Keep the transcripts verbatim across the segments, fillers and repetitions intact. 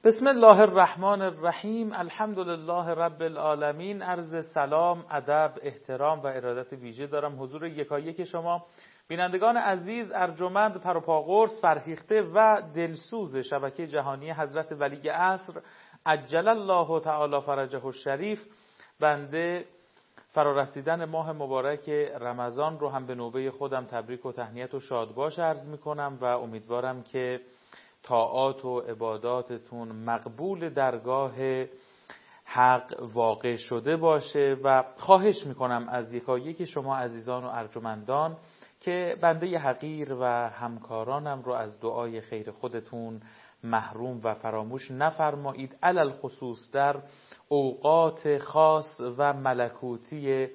بسم الله الرحمن الرحیم. الحمد لله رب العالمین. عرض سلام، ادب، احترام و ارادت ویژه دارم حضور یکایک شما بینندگان عزیز، ارجمند، پروپاقرص، فرهیخته و دلسوز شبکه جهانی حضرت ولی عصر عجل الله تعالی فرجه الشریف. بنده فرارسیدن ماه مبارک رمضان رو هم به نوبه خودم تبریک و تهنیت و شادباش عرض می کنم و امیدوارم که طاعات و عباداتتون مقبول درگاه حق واقع شده باشه و خواهش میکنم از یکایک شما عزیزان و ارجمندان که بنده حقیر و همکارانم رو از دعای خیر خودتون محروم و فراموش نفرمایید، علل خصوص در اوقات خاص و ملکوتی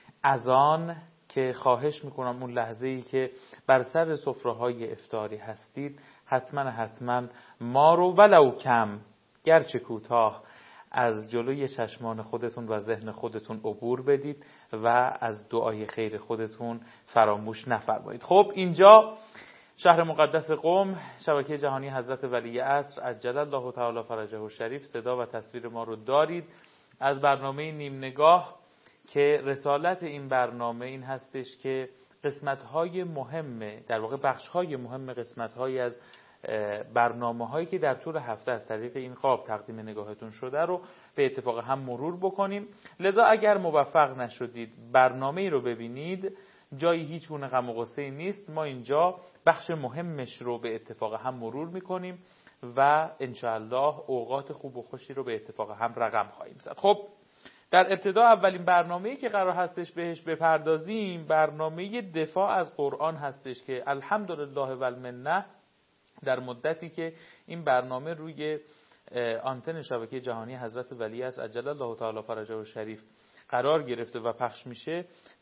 اذان که خواهش میکنم اون لحظه‌ای که بر سر سفره‌های افطاری هستید حتما حتما ما رو ولو کم گرچه کوتاه از جلوی چشمان خودتون و ذهن خودتون عبور بدید و از دعای خیر خودتون فراموش نفرمایید. خب اینجا شهر مقدس قم، شبکه جهانی حضرت ولی عصر عجل الله تعالی فرجه الشریف، صدا و تصویر ما رو دارید از برنامه نیم نگاه که رسالت این برنامه این هستش که قسمت‌های مهم، در واقع بخش‌های مهم قسمت‌های از برنامه‌هایی که در طول هفته از طریق این قاب تقدیم نگاهتون شده رو به اتفاق هم مرور بکنیم. لذا اگر موفق نشدید برنامه‌ای رو ببینید، جایی هیچ گونه غم و غصه‌ای نیست. ما اینجا بخش مهمش رو به اتفاق هم مرور می‌کنیم و انشاءالله اوقات خوب و خوشی رو به اتفاق هم رقم خواهیم زد. خب در ابتدا اولین برنامه‌ای که قرار هستش بهش بپردازیم برنامه دفاع از قرآن هستش که الحمدلله و المنه در مدتی که این برنامه روی آنتن شبکه جهانی حضرت ولی عصر عجل الله تعالی فرجه الشریف قرار گرفته و پخش میشه،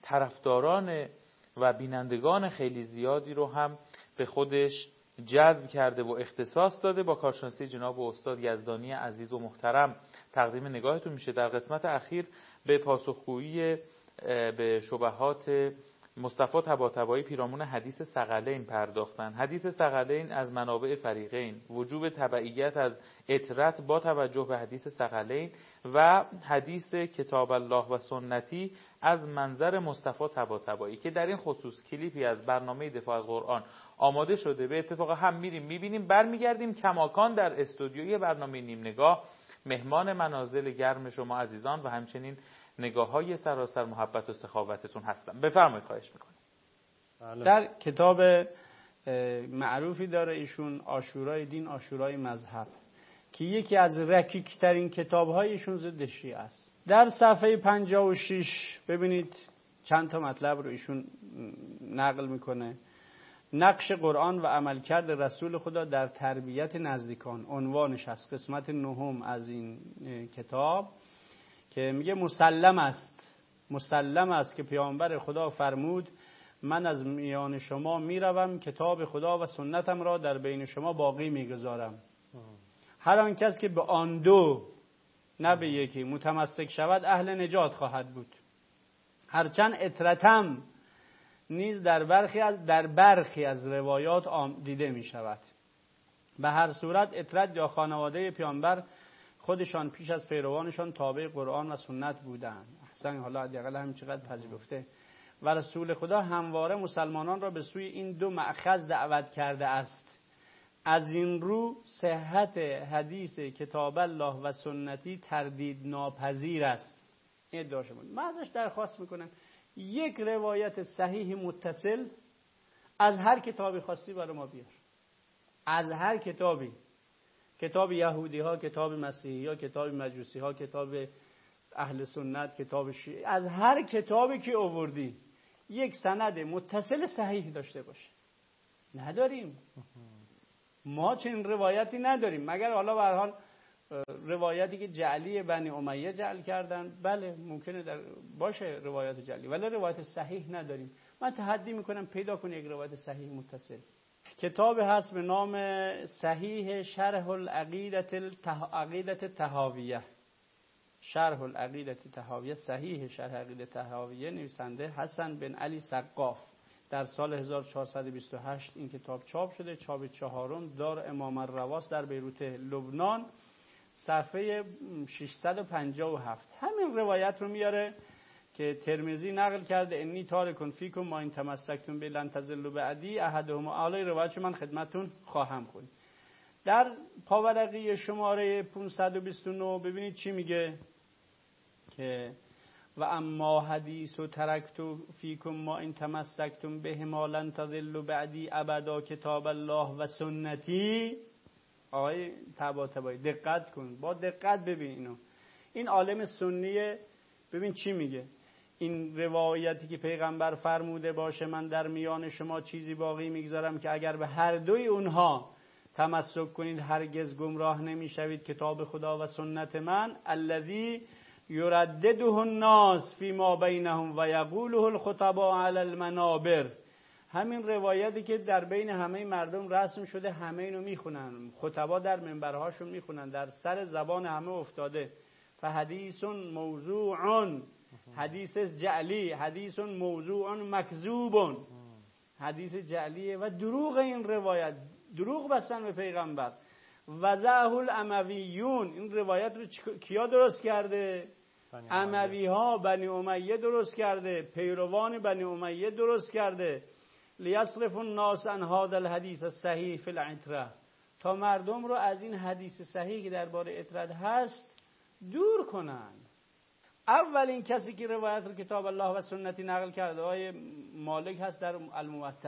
طرفداران و بینندگان خیلی زیادی رو هم به خودش جذب کرده و اختصاص داده. با کارشناسی جناب استاد یزدانی عزیز و محترم تقدیم نگاهتون میشه. در قسمت اخیر به پاسخگویی به شبهات مصطفی طباطبایی پیرامون حدیث ثقلین پرداختن. حدیث ثقلین از منابع فریقین، وجوب تبعیت از اطرت با توجه به حدیث ثقلین و حدیث کتاب الله و سنتی از منظر مصطفی طباطبایی که در این خصوص کلیپی از برنامه دفاع از قرآن آماده شده. به اتفاق هم میریم میبینیم برمیگردیم کماکان در استودیوی برنامه نیم نگاه مهمان منازل گرم شما عزیزان و همچنین نگاه های سراسر محبت و سخاوتتون هستم. بفرمایید، خواهش میکنم. در کتاب معروفی داره ایشون، عاشورای دین عاشورای مذهب، که یکی از رکیک ترین کتاب های ایشون ضد شیعه است. در صفحه پنجاه و شش ببینید چند تا مطلب رو ایشون نقل میکنه. نقش قرآن و عملکرد رسول خدا در تربیت نزدیکان عنوانش هست، قسمت نهم از این کتاب، که میگه مسلم است مسلم است که پیامبر خدا فرمود من از میان شما میروم، کتاب خدا و سنتم را در بین شما باقی میگذارم. هر آن کس که به آن دو نه به یکی متمسک شود اهل نجات خواهد بود. هرچند اطرتم نیز در برخی از در برخی از روایات دیده می شود. به هر صورت اطرت یا خانواده پیامبر خودشان پیش از پیروانشان تابع قرآن و سنت بودند. احسن، حالا حداقل همین چقدر پذیرفته. و رسول خدا همواره مسلمانان را به سوی این دو مأخذ دعوت کرده است. از این رو صحت حدیث کتاب الله و سنتی تردید ناپذیر است. این ادعا شما. من ازش درخواست میکنم یک روایت صحیح متصل از هر کتابی خواستی برای ما بیار. از هر کتابی، کتاب یهودی ها، کتاب مسیحی ها، کتاب مجوسی ها، کتاب اهل سنت، کتاب شیعه، از هر کتابی که آوردی یک سند متصل صحیح داشته باشه. نداریم ما چنین روایتی نداریم، مگر حالا به هر حال روایتی که جعلی بنی امیه جعل کردن، بله ممکنه در باشه روایت جعلی، ولی روایت صحیح نداریم. من تحدی میکنم پیدا کنی یک روایت صحیح متصل. کتاب هست به نام صحیح شرح العقیدة العقیدة طحاویه، شرح العقیدة طحاویه، صحیح شرح عقیدة طحاویه، نویسنده حسن بن علی سقاف. در سال هزار و چهارصد و بیست و هشت این کتاب چاپ شده، چاپ چهارم دار امام الرواس در بیروت لبنان. صفحه ششصد و پنجاه و هفت همین روایت رو میاره که ترمذی نقل کرده انی تارکون فیکم ما این تمسکتون به لن تضلوا بعدی احدهما. اعلی روایتش من خدمتتون خواهم خوند. در پاورقی شماره پانصد و بیست و نه ببینید چی میگه که و اما حدیث و ترکتو فیکم ما این تمسکتم به ما لن تضلوا بعدی ابدا کتاب الله و سنتی. آقای طباطبایی دقت کن، با دقت ببین اینو. این عالم سنیه، ببین چی میگه. این روایتی که پیغمبر فرموده باشه من در میان شما چیزی باقی میگذارم که اگر به هر دوی اونها تمسک کنید هرگز گمراه نمیشوید، کتاب خدا و سنت من. الذی یردده الناس فی ما بینهم و یقوله الخطباء علی المنابر. همین روایتی که در بین همه مردم رسم شده، همه اینو میخونن، خطبا در منبرهاشون میخونن، در سر زبان همه افتاده. فحدیث موضوع، حدیث جعلی، حدیث موضوع مکذوب، حدیث جعلیه و دروغ. این روایت دروغ بستن به پیغمبر. وضعه الامویون، این روایت رو کیا درست کرده؟ اموی ها، بنی امیه درست کرده، پیروان بنی امیه درست کرده. لیصرف الناس عن هذا الحدیث الصحیح فی العتره، تا مردم رو از این حدیث صحیح که درباره عترت هست دور کنن. اولین کسی که روایت رو کتاب الله و سنتی نقل کرده آقای مالک هست در الموطأ.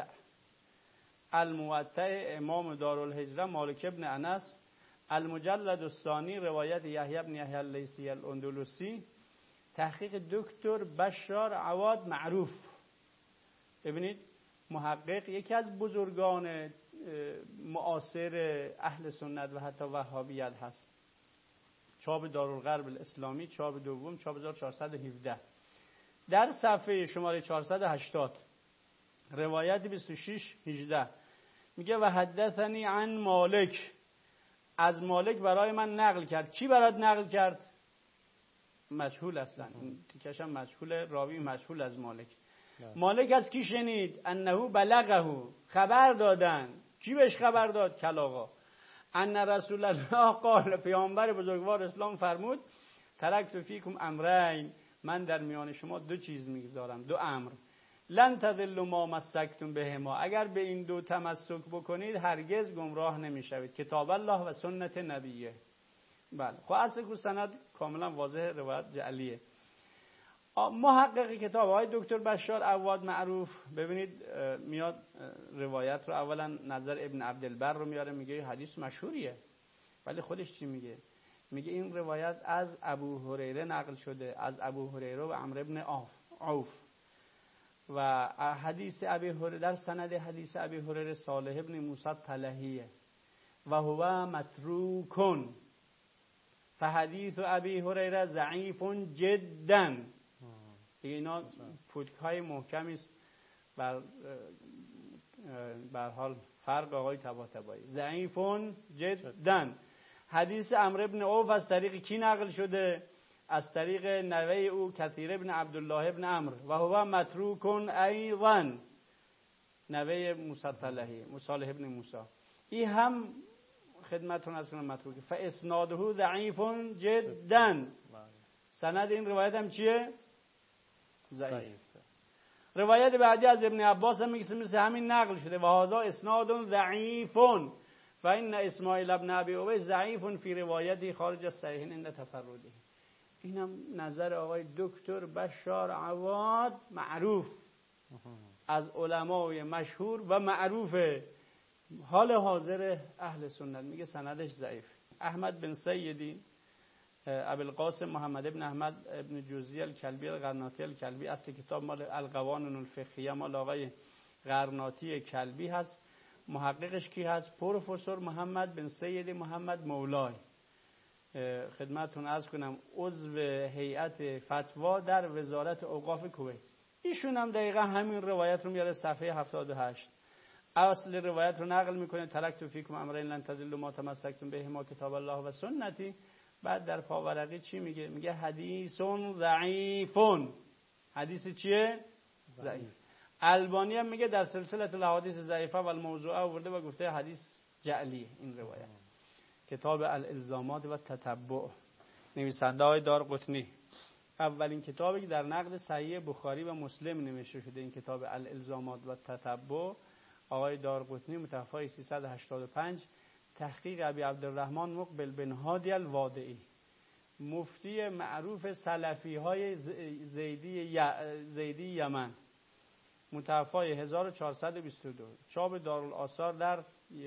الموطأ امام دارالهجره مالک ابن انس، المجلد الثانی روایت یحیی بن یحیی اللیثی الاندلسی، تحقیق دکتر بشار عواد معروف. ببینید محقق، یکی از بزرگان معاصر اهل سنت و حتی وهابیت هست. چاپ دارالغرب الاسلامی، چاپ دوم، چاپ هزار و چهارصد و هفده. در صفحه شماره چهارصد و هشتاد روایت بیست و شش هجده میگه و حدثنی عن مالک، از مالک برای من نقل کرد. کی برات نقل کرد؟ مجهول اصلا، این تیکش هم مجهول، راوی مجهول از مالک. مالک از کی شنید؟ انه بلغه، خبر دادن. کی بهش خبر داد؟ کلاغا. ان رسول الله قال، پیامبر بزرگوار اسلام فرمود ترکت فیکم امرین، من در میان شما دو چیز میگذارم، دو امر. لن تضلوا ما مسکتم بهما، اگر به این دو تمسک بکنید هرگز گمراه نمیشوید، کتاب الله و سنت نبیه. بله، خب اصل کو سند کاملا واضح، روایت جعلیه. محقق کتاب های دکتر بشار عواد معروف، ببینید میاد روایت رو اولا نظر ابن عبدالبر رو میاره، میگه حدیث مشهوریه، ولی خودش چی میگه؟ میگه این روایت از ابو هریره نقل شده، از ابو هریره و عمرو ابن عوف. و حدیث ابی هریره، در سند حدیث ابی هریره صالح ابن موسی طلحیه و هو متروکن، فحدیث ابی هریره ضعیف جدا. اینا پودکای محکمی است بر بر حال فرق آقای طباطبایی. ضعیف جدا. حدیث عمرو ابن عوف از طریق کی نقل شده؟ از طریق نوه او کثیر ابن عبدالله ابن عمرو و هو متروک ایضا، نوه موسی طلحی، صالح ابن موسی. این هم خدمتتون از کنم متروکه. فاسناده ضعیف جدا. سند این روایت هم چیه؟ ضعیف. روایت بعدی از ابن عباس هم میگه مثل همین نقل شده و هذا اسناد ضعیف فإن اسماعیل ابن ابی اویس ضعیف فی روایتی خارج الصحیحین عند تفرده. اینم نظر آقای دکتر بشار عواد معروف، از علمای مشهور و معروف حال حاضر اهل سنت، میگه سندش ضعیف. احمد بن سیدی ابوالقاسم محمد ابن احمد ابن جوزی الکلبی القرناطی الکلبی، اصل کتاب مال القوانین الفقهیه مال آقای قرناطی کلبی هست. محققش کی هست؟ پروفسور محمد بن سید محمد مولای. خدمتتون عرض کنم عضو هیئت فتوا در وزارت اوقاف کویت. ایشون هم دقیقا همین روایت رو میاره صفحه هفتاد و هشت. اصل روایت رو نقل میکنه ترکت فیکم امرین لن تضلوا ما تمسکتم بهما کتاب الله و سنتی. بعد در پاورقی چی میگه؟ میگه حدیث ضعیف. حدیث چیه؟ ضعیف. البانی هم میگه در سلسله الاحادیث ضعیفه و الموضوعه آورده و گفته حدیث جعلی این روایت. کتاب الالزامات و تتبع، نویسنده های دارقطنی. اولین کتابی که در نقد صحیح بخاری و مسلم نوشته شده این کتاب الالزامات و تتبع، آقای دارقطنی، متوفی سیصد و هشتاد و پنج، تحقیق ابی عبدالرحمن مقبل بن هادی الوادعی، مفتی معروف سلفی های زیدی زیدی یمن، متوفی هزار و چهارصد و بیست و دو، چاپ دارالآثار در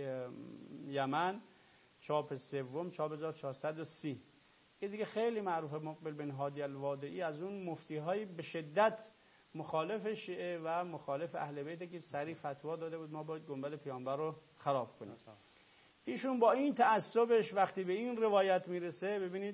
یمن، چاپ سوم، چاپ هزار و چهارصد و سی. یه دیگه خیلی معروفه، مقبل بن هادی الوادعی، از اون مفتی های به شدت مخالف شیعه و مخالف اهل بیت که صریح فتوا داده بود ما باید گنبد پیامبر رو خراب کنیم. ایشون با این تعصبش وقتی به این روایت میرسه، ببینید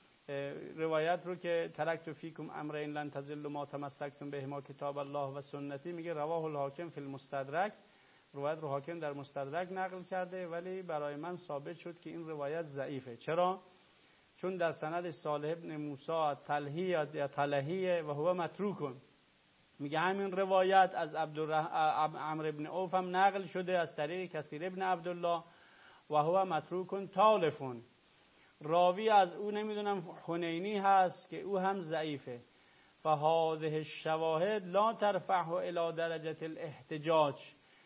روایت رو که ترکت فیکم امرین لن تضلوا ما تمسکتم بهما کتاب الله و سنتی، میگه رواه الحاکم فی المستدرک، روایت رو حاکم در مستدرک نقل کرده، ولی برای من ثابت شد که این روایت ضعیفه. چرا؟ چون در سند صالح ابن موسی تلهی یا تلهی و هو متروکن، میگه همین روایت از عمرو ابن عوف هم نقل شده از طریق کثیر ابن عبدالله و هو متروکن تالفون، راوی از او نمیدونم حنینی هست که او هم ضعیفه. فهذه الشواهد لا ترفعه الى درجه الاحتجاج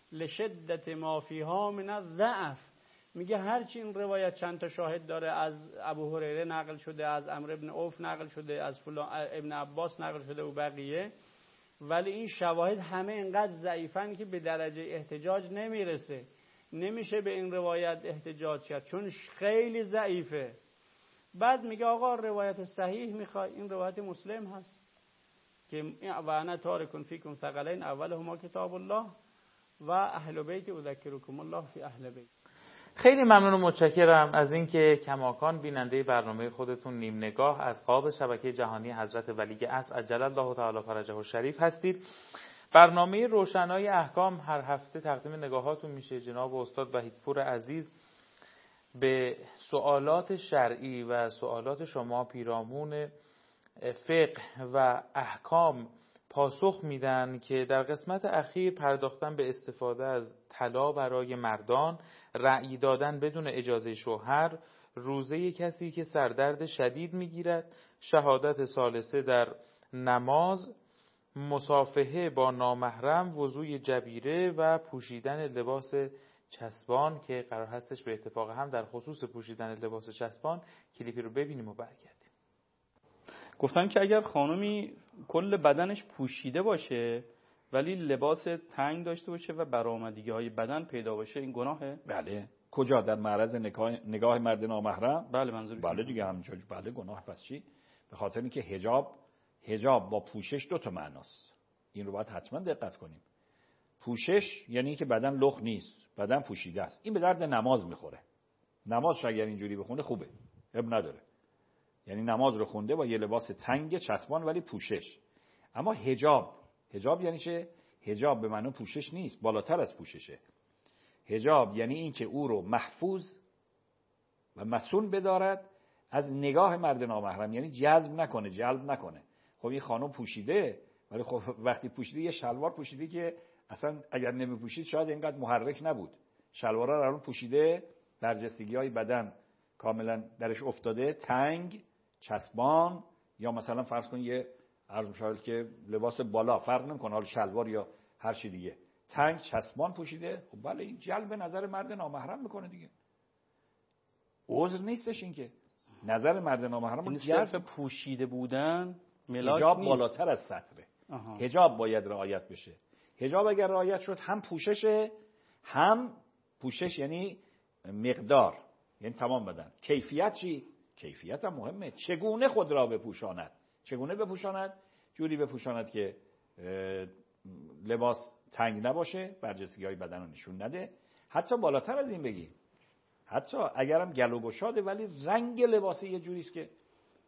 لشدت ما فیها من الضعف. میگه هرچی این روایت چند تا شاهد داره، از ابو هریره نقل شده، از عمرو ابن عوف نقل شده، از فلان ابن عباس نقل شده و بقیه، ولی این شواهد همه اینقدر ضعیفن که به درجه احتجاج نمیرسه، نمیشه به این روایت احتجاج کرد چون خیلی ضعیفه. بعد میگه آقا روایت صحیح میخوای، این روایت مسلم هست که و انا تارکن فیکم ثقلین اولهما کتاب الله و اهل بیت اذکرکم الله فی اهل بیت. خیلی ممنون و متشکرم از اینکه کماکان بیننده برنامه خودتون نیم نگاه از قاب شبکه جهانی حضرت ولی عصر عجل الله تعالی فرجه الشریف هستید. برنامه روشنای احکام هر هفته تقدیم نگاهاتون میشه. جناب استاد وحیدپور عزیز به سوالات شرعی و سوالات شما پیرامون فقه و احکام پاسخ میدن که در قسمت اخیر پرداختن به استفاده از طلا برای مردان، رأی دادن بدون اجازه شوهر، روزه کسی که سردرد شدید میگیرد، شهادت ثالثه در نماز، مصافحه با نامحرم، وضوی جبیره و پوشیدن لباس چسبان که قرار هستش به اتفاق هم در خصوص پوشیدن لباس چسبان کلیپی رو ببینیم و برگردیم. گفتن که اگر خانمی کل بدنش پوشیده باشه ولی لباس تنگ داشته باشه و برآمدگی های بدن پیدا باشه این گناهه؟ بله. کجا؟ در معرض نگاه, نگاه مرد نامحرم؟ بله منظور. بله دیگه همینجور. بله گناه. پس چی؟ به خاطر اینکه حجاب حجاب با پوشش دو تا معناست. این رو باید حتما دقت کنیم. پوشش یعنی که بدن لخت نیست، بدن پوشیده است. این به درد نماز میخوره. نمازش اگر اینجوری بخونه خوبه، اب نداره. یعنی نماز رو خونده با یه لباس تنگ چسبان ولی پوشش. اما حجاب، حجاب یعنی چه؟ حجاب به معنی پوشش نیست، بالاتر از پوششه. حجاب یعنی این که او رو محفوظ و مصون بدارد از نگاه مرد نامحرم، یعنی جذب نکنه، جلب نکنه. خب این خانم پوشیده، ولی خب وقتی پوشیده یه شلوار پوشیده که اصلا اگر نمیپوشید شاید اینقدر محرک نبود. شلوارا رو پوشیده، برجستگی‌های بدن کاملا درش افتاده، تنگ، چسبان، یا مثلا فرض کن یه عرض می‌شود که لباس بالا، فرق نمی‌کنه حالا شلوار یا هر چی دیگه، تنگ چسبان پوشیده. خب بله این جلب نظر مرد نامحرم میکنه دیگه. عذر نیستش این که نظر مرد نامحرم این جلب. صرف پوشیده بودن ملاک حجاب نیست. بالاتر از ستره. آها. حجاب باید رعایت بشه. حجاب اگر رعایت شد هم پوششه، هم پوشش یعنی مقدار، یعنی تمام بدن. کیفیت چی؟ کیفیت هم مهمه. چگونه خود را بپوشاند؟ چگونه بپوشاند؟ جوری بپوشاند که لباس تنگ نباشه، برجستگی‌های بدن رو نشون نده. حتی بالاتر از این بگی، حتی اگرم گلو گشاده ولی رنگ لباس یه جوری است که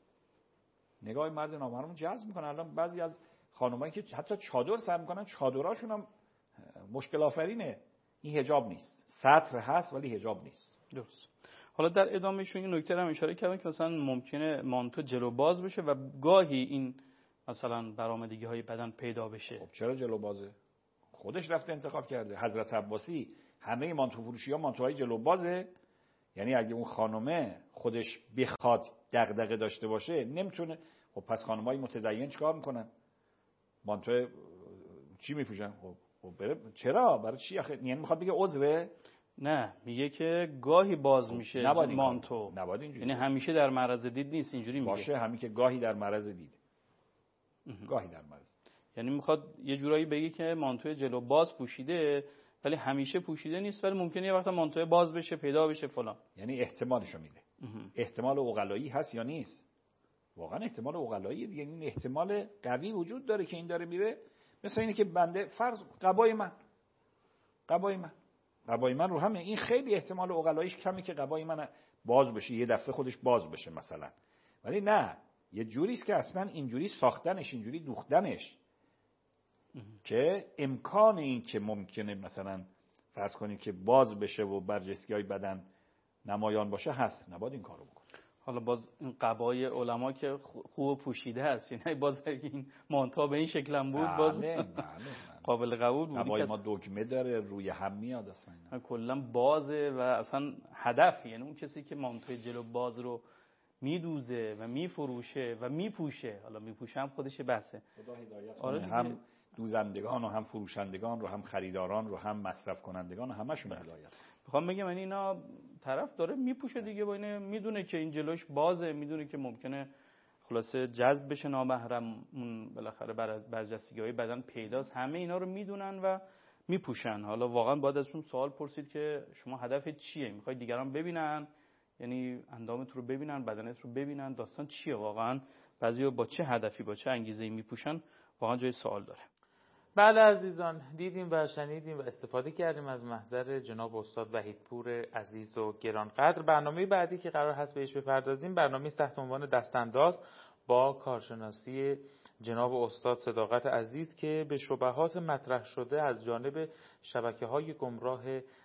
نگاه مرد نامحرم جذب میکنه. الان بعضی از خانمایی که حتی چادر سر میکنن، چادراشون هم مشکل آفرینه. این حجاب نیست، ستر هست ولی حجاب نیست. درست. حالا در ادامهشون این نکته رو هم اشاره کردن که مثلا ممکنه مانتو جلو باز بشه و گاهی این مثلا برآمدگی های بدن پیدا بشه. خب چرا جلو بازه؟ خودش رفته انتخاب کرده. حضرت عباسی همه مانتو فروشی ها مانتوهای جلو بازه یعنی اگه اون خانومه خودش بخواد دغدغه داشته باشه نمیتونه. خب پس خانمای متدین چیکار میکنن؟ مانتو چی میپوشن؟ خب خب بره. چرا؟ برای چی آخه؟ یعنی میخواد بگه عذره؟ نه، میگه که گاهی باز میشه مانتو. نباید اینجوری. یعنی همیشه در معرض دید نیست، اینجوری میگه. باشه، همین که گاهی در معرض دید. گاهی در معرض. یعنی میخواد یه جورایی بگه که مانتو جلو باز پوشیده ولی همیشه پوشیده نیست، ولی ممکنه یه وقت مانتو باز بشه، پیدا بشه فلان. یعنی احتمالشو میده. احتمال عقلایی هست یا نیست؟ واقعا احتمال عقلایی دیگه. این احتمال قوی وجود داره که این داره میره. مثلا اینه که بنده فرض قبای من قبای من قبای من رو هم این خیلی احتمال عقلاییش کمی که قبای من باز بشه، یه دفعه خودش باز بشه مثلا. ولی نه، یه جوری است که اصلا اینجوری ساختنش، اینجوری دوختنش که امکان این که ممکنه مثلا فرض کنید که باز بشه و برجستگی‌های بدن نمایان باشه هست. نباید این کارو بکنه. حالا باز این قبای علما که خوب پوشیده است، یعنی باز این مانتا به این شکل هم بود، باز بله بله قابل قبول بود. قبای ما دگمه داره، روی هم میاد اصلا، کلا بازه و اصلا هدف، یعنی اون کسی که مانتوی جلو باز رو میدوزه و میفروشه و میپوشه، حالا میپوشه هم خودش بحثه. خدا هدایت کنه. آره هم دوزندگان و هم فروشندگان رو، هم خریداران رو، هم مصرف کنندگان، همشون هدایت. میخوام بگم یعنی اینا طرف داره میپوشه دیگه، با اینه میدونه که این جلوش بازه، میدونه که ممکنه خلاصه جذب بشه نامحرم، اون بالاخره برجستگی‌های بدن پیداست، همه اینا رو میدونن و میپوشن. حالا واقعا باید ازشون سوال پرسید که شما هدفت چیه؟ میخوای دیگران ببینن، یعنی اندامت رو ببینن، بدنت رو ببینن، داستان چیه واقعا؟ بعضیا با چه هدفی، با چه انگیزه‌ای میپوشن؟ واقعا جای سوال داره. بله عزیزان، دیدیم و شنیدیم و استفاده کردیم از محضر جناب استاد وحیدپور عزیز و گرانقدر. برنامه بعدی که قرار هست بهش بپردازیم برنامه تحت عنوان دستانداز با کارشناسی جناب استاد صداقت عزیز که به شبهات مطرح شده از جانب شبکه‌های گمراه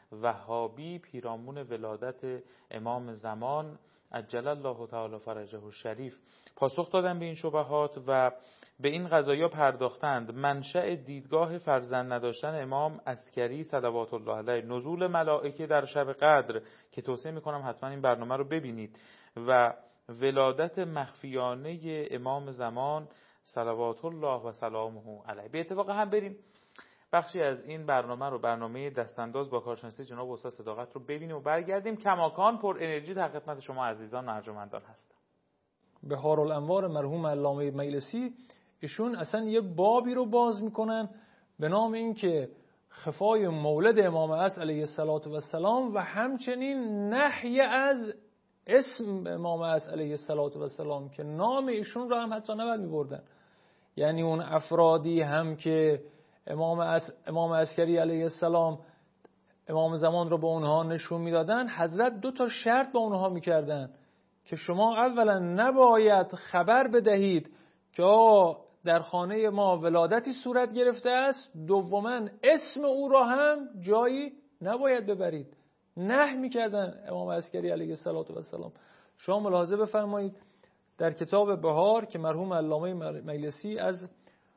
وهابی پیرامون ولادت امام زمان عجل الله تعالی فرجه الشریف پاسخ دادن به این شبهات و به این قضایا پرداختند. منشأ دیدگاه فرزند نداشتن امام عسکری صلوات الله علیه، نزول ملائکه در شب قدر که توصیه میکنم حتما این برنامه رو ببینید، و ولادت مخفیانه امام زمان صلوات الله و سلامه علیه. به اتفاق هم بریم بخشی از این برنامه رو، برنامه دستانداز با کارشناسی جناب استاد صداقت رو ببینیم و برگردیم. کماکان پر انرژی در خدمت شما عزیزان و ارجمندان هستم. بهارالانوار مرحوم علامه مجلسی ایشون اصلا یه بابی رو باز میکنن به نام این که خفای مولد امام عصر علیه السلام و همچنین نحی از اسم امام عصر علیه السلام که نام ایشون رو هم حتی نباید میبردن. یعنی اون افرادی هم که امام عصر امام عسکری علیه السلام امام زمان رو به اونها نشون میدادن، حضرت دو تا شرط با اونها میکردن که شما اولا نباید خبر بدهید که در خانه ما ولادتی صورت گرفته است، دوما اسم او را هم جایی نباید ببرید. نه میکردن امام عسکری علیه السلام. شما ملاحظه بفرمایید در کتاب بهار که مرحوم علامه مجلسی از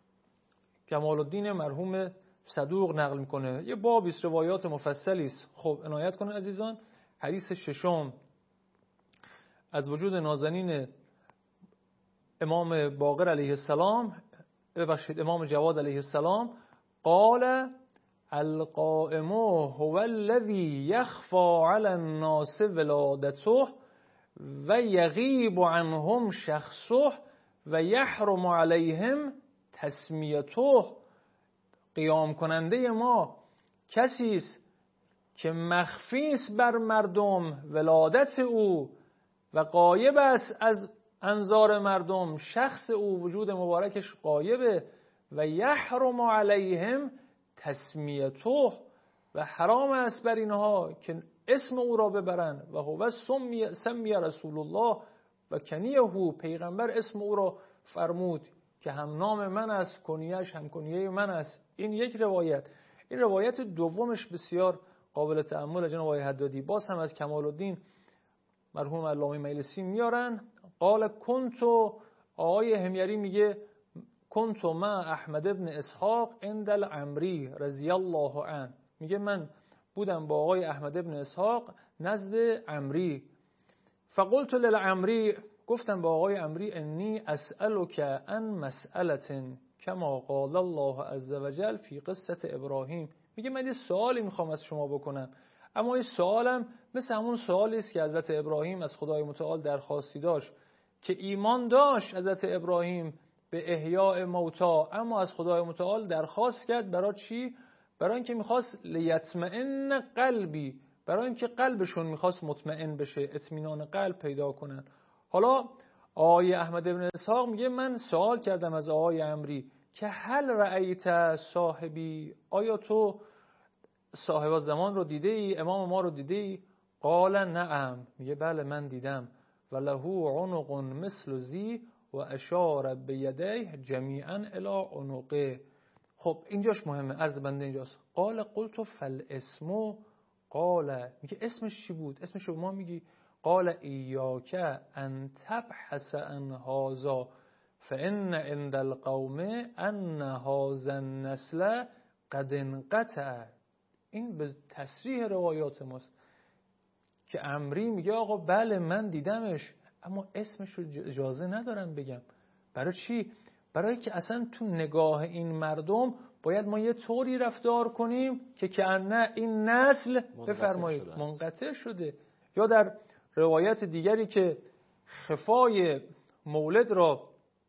کمال الدین مرحوم صدوق نقل میکنه، یه بابی است، روایات مفصلی است. خب عنایت کنید عزیزان. حدیث ششم از وجود نازنین امام باقر علیه السلام، ببخشید امام جواد علیه السلام، قال القائم هو الذي يخفى على الناس ولادته و یغیب عنهم شخصه و یحرم علیهم تسمیته. قیام کننده ما کسی است که مخفی است بر مردم ولادت او و غایب است از انظار مردم شخص او، وجود مبارکش غایبه، و یحرم علیهم تسمیته و حرام است بر اینها که اسم او را ببرن. و هو سمی سمی رسول الله و کنیه، پیغمبر اسم او را فرمود که هم نام من است، کنیه‌اش هم کنیه من است. این یک روایت. این روایت دومش بسیار قابل تأمل جناب آقای حدادی، باز هم از کمال الدین مرحوم علامه مجلسی میارن. قال کنتو، آقای همیری میگه کنتو ما احمد ابن اسحاق عند العمری رضی الله عنه، میگه من بودم با آقای احمد ابن اسحاق نزد عمری. فقلت للعمری، گفتم با آقای عمری، انی اسألک عن مسئلة کما قال الله عز وجل فی قصة ابراهیم. میگه من یه سوالی میخوام از شما بکنم، اما این سوالم مثل همون سوالی است که حضرت ابراهیم از خدای متعال درخواستی داشت که ایمان داشت حضرت ابراهیم به احیاء موتا، اما از خدای متعال درخواست کرد برای چی؟ برای اینکه میخواست لیطمئن قلبی، برای اینکه قلبشون میخواست مطمئن بشه، اطمینان قلب پیدا کنن. حالا آقای احمد بن اسحاق میگه من سوال کردم از آقای عمری که هل رأیت صاحبی، آیا تو صاحب زمان رو دیده ای، امام ما رو دیده ای؟ قال نعم، میگه بله من دیدم. و له عنق مثل زی و اشار بیدیه جمیعا الی عنقه. خب اینجاش مهمه، عرض بنده اینجاست. قال قلت فالاسم، قال میگه اسمش چی بود؟ اسمش رو ما میگی؟ قال ایاک ان تبحث عن هذا فان عند القوم ان هذا النسل قد انقطع. این به تصریح روایات ماست که عمری میگه آقا بله من دیدمش، اما اسمش رو اجازه ندارم بگم. برای چی؟ برای که اصلا تو نگاه این مردم باید ما یه طوری رفتار کنیم که کأنه این نسل بفرمایید منقطع شده. یا در روایت دیگری که خفای مولد را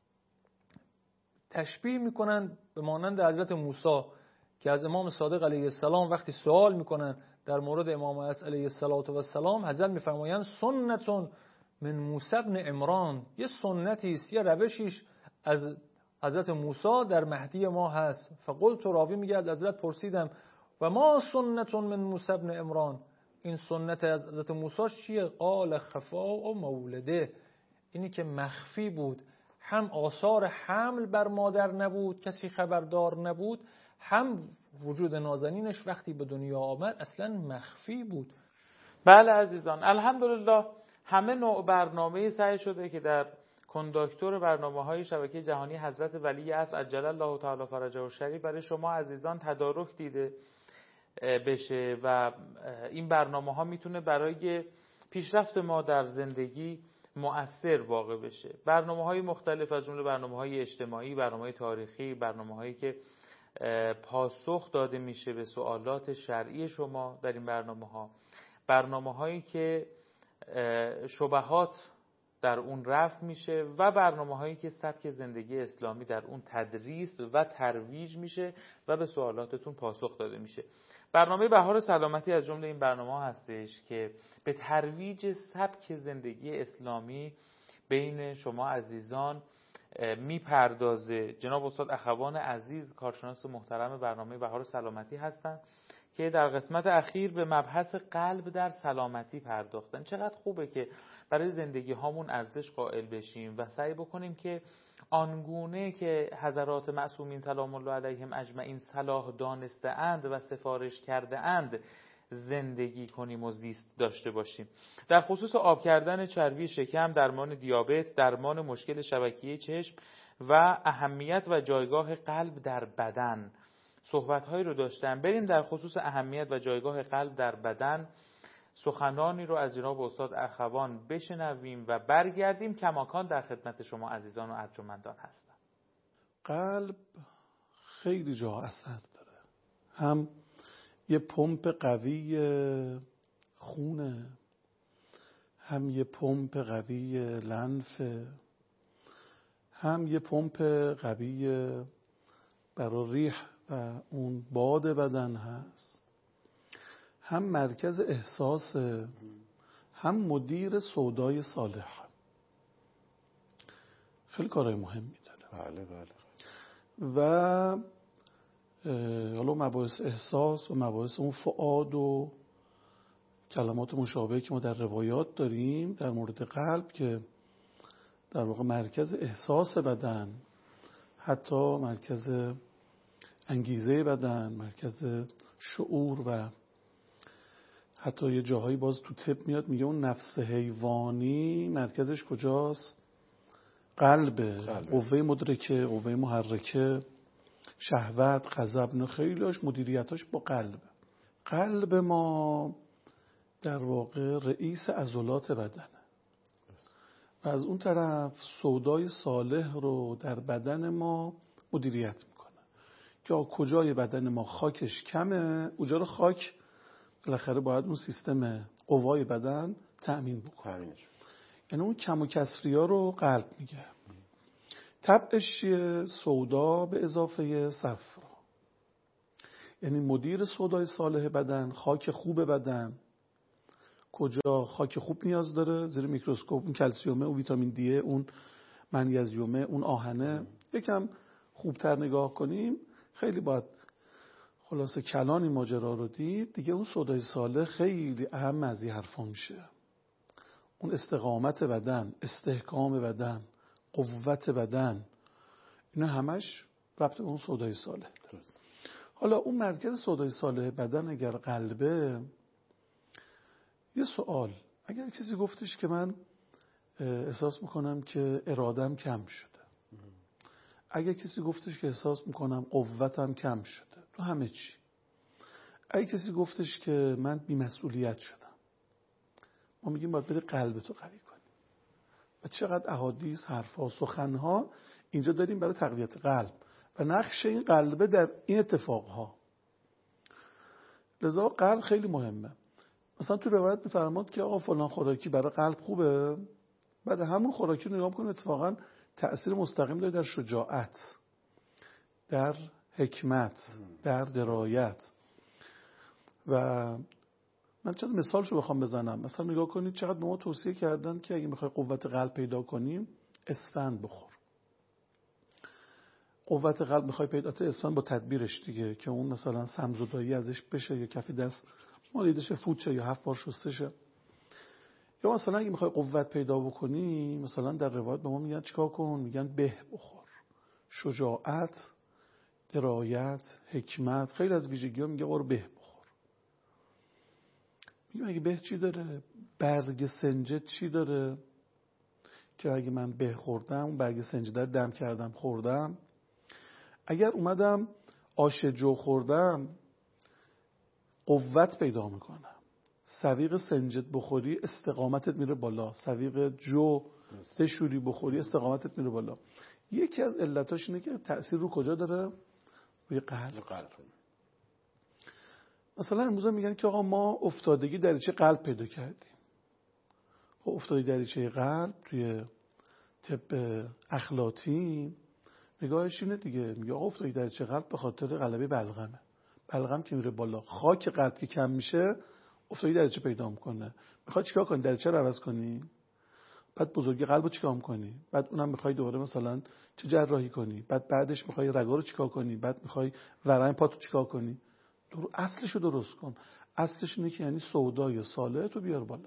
تشبیه میکنن به مانند حضرت موسی که از امام صادق علیه السلام وقتی سوال میکنن در مورد امام عیسی علیه السلام، حضرت میفرمایند سنتون من موسی ابن عمران، یه سنتی است، یه روشیش از حضرت موسی در مهدی ما هست. فقلت، راوی میگه از حضرت پرسیدم و ما سنتون من موسی ابن عمران، این سنت از حضرت موسی چیه؟ قال خفا و مولده، اینی که مخفی بود، هم آثار حمل بر مادر نبود، کسی خبردار نبود، هم وجود نازنینش وقتی به دنیا آمد اصلا مخفی بود. بله عزیزان، الحمدلله همه نوع برنامه سعی شده که در کنداکتور برنامه‌های شبکه جهانی حضرت ولی عصر عجل الله تعالی فرجه الشریف برای شما عزیزان تدارک دیده بشه و این برنامه‌ها میتونه برای پیشرفت ما در زندگی مؤثر واقع بشه. برنامه‌های مختلف از جمله برنامه‌های اجتماعی، برنامه‌های تاریخی، برنامه‌هایی که پاسخ داده میشه به سوالات شرعی شما در این برنامه‌ها، برنامه‌هایی که شبهات در اون رفع میشه و برنامه‌هایی که سبک زندگی اسلامی در اون تدریس و ترویج میشه و به سوالاتتون پاسخ داده میشه. برنامه بهار سلامتی از جمله این برنامه هستش که به ترویج سبک زندگی اسلامی بین شما عزیزان میپردازه. جناب استاد اخوان عزیز کارشناس محترم برنامه بهار سلامتی هستند که در قسمت اخیر به مبحث قلب در سلامتی پرداختن. چقدر خوبه که برای زندگی هامون ارزش قائل بشیم و سعی بکنیم که آنگونه که حضرات معصومین سلام الله علیهم اجمعین صلاح دانسته اند و سفارش کرده اند زندگی کنیم و زیست داشته باشیم. در خصوص آب کردن چربی شکم، درمان دیابت، درمان مشکل شبکیه چشم و اهمیت و جایگاه قلب در بدن صحبت‌هایی رو داشتم. بریم در خصوص اهمیت و جایگاه قلب در بدن سخنانی رو از جناب استاد اخوان بشنویم و برگردیم کماکان در خدمت شما عزیزان و ارجمندان هستم. قلب خیلی جا اثر داره، هم یه پمپ قوی خونه، هم یه پمپ قوی لنفه، هم یه پمپ قوی برای ریح و اون باد بدن هست، هم مرکز احساس، هم مدیر سودای صالح. خیلی کارهای مهمی داره. بله بله. و حالا مباحث احساس و مباحث اون فؤاد و کلمات مشابهی که ما در روایات داریم در مورد قلب که در واقع مرکز احساس بدن، حتی مرکز انگیزه بدن، مرکز شعور و حتی یه جاهایی باز تو طب میاد میگه اون نفس حیوانی مرکزش کجاست؟ قلبه. قوه مدرکه، قوه محرکه، شهوت، غضب، نه خیلیش مدیریتاش با قلب. قلب ما در واقع رئیس عضلات بدنه و از اون طرف سودای صالح رو در بدن ما مدیریت میکنه که کجای بدن ما خاکش کمه اونجا رو خاک بالاخره باید اون سیستم قوای بدن تأمین بکنه. یعنی اون کم و کسری ها رو قلب میگه. طبعش چیه؟ سودا به اضافه صفرا. یعنی مدیر سودای صالح بدن، خاک خوب بدن. کجا خاک خوب نیاز داره؟ زیر میکروسکوپ اون کلسیومه، اون ویتامین دی، اون منیزیومه، اون آهنه. یکم خوبتر نگاه کنیم خیلی باید خلاصه کلان این ماجرا رو دید دیگه. اون سودای صالح خیلی اهم از این حرفا میشه. اون استقامت بدن، استحکام بدن، قوت بدن، اینا همش ربط به اون سودای صالح داره. حالا اون مرکز سودای صالح بدن اگر قلبه، یه سوال، اگر کسی گفتش که من احساس میکنم که ارادم کم شده، اگر کسی گفتش که احساس میکنم قوتم کم شده تو همه چی، اگر کسی گفتش که من بی‌مسئولیت شدم، ما میگیم باید بری قلبتو قوی کنی. و چقدر احادیث، حرفا، سخنها اینجا داریم برای تقویت قلب و نقش این قلبه در این اتفاقها. لذا قلب خیلی مهمه. مثلا تو روایت میفرماد که آقا فلان خوراکی برای قلب خوبه، بعد همون خوراکی رو نگاه کنید اتفاقا تأثیر مستقیم داره در شجاعت، در حکمت، در درایت. و من چند مثالشو بخوام بزنم، مثلا نگاه کنید چقدر به ما توصیه کردن که اگه میخوای قوت قلب پیدا کنیم اسفند بخور. قوت قلب میخوای پیدا کنی اسفند با تدبیرش دیگه، که اون مثلا سمزدایی ازش بشه یا کف دست مالیدش فوت شه یا هفت بار شسته شه. یا مثلا اگه میخوای قوت پیدا بکنی، مثلا در روایت به ما میگن چیکار کن؟ میگن به بخور. شجاعت، درایت، حکمت، خیلی از ویژگی‌ها میگه برو به بخور. میگم اگه به چی داره؟ برگ سنجد چی داره؟ که اگه من به خوردم، اون برگ سنجد رو دم کردم خوردم، اگر اومدم آش جو خوردم قوت پیدا میکنم. سویق سنجد بخوری استقامتت میره بالا، سویق جو بشوری بخوری استقامتت میره بالا. یکی از علتاش اینه که تأثیر رو کجا داره؟ روی قلب. قلب. مثلا امروز میگن که آقا ما افتادگی دریچه قلب پیدا کردیم. خب افتادگی دریچه قلب توی طب اخلاطی نگاهش اینه دیگه، میگه آقا افتادگی دریچه قلب به خاطر غلبه بلغمه. بلغم که میره بالا، خاک قلب که کم میشه افتادگی دریچه پیدا میکنه. میخوای چیکار کنی؟ دریچه رو عوض کنی؟ بعد بزرگی قلبو چیکار میکنی؟ بعد اونم میخوای دوباره مثلا چه جراحی کنی؟ بعد بعدش میخوای رگا رو چیکار کنی؟ بعد میخوای ورم پاتو چیکار کنی؟ در... اصلشو درست کن. اصلش اینه که یعنی سودای صالح تو بیار بالا.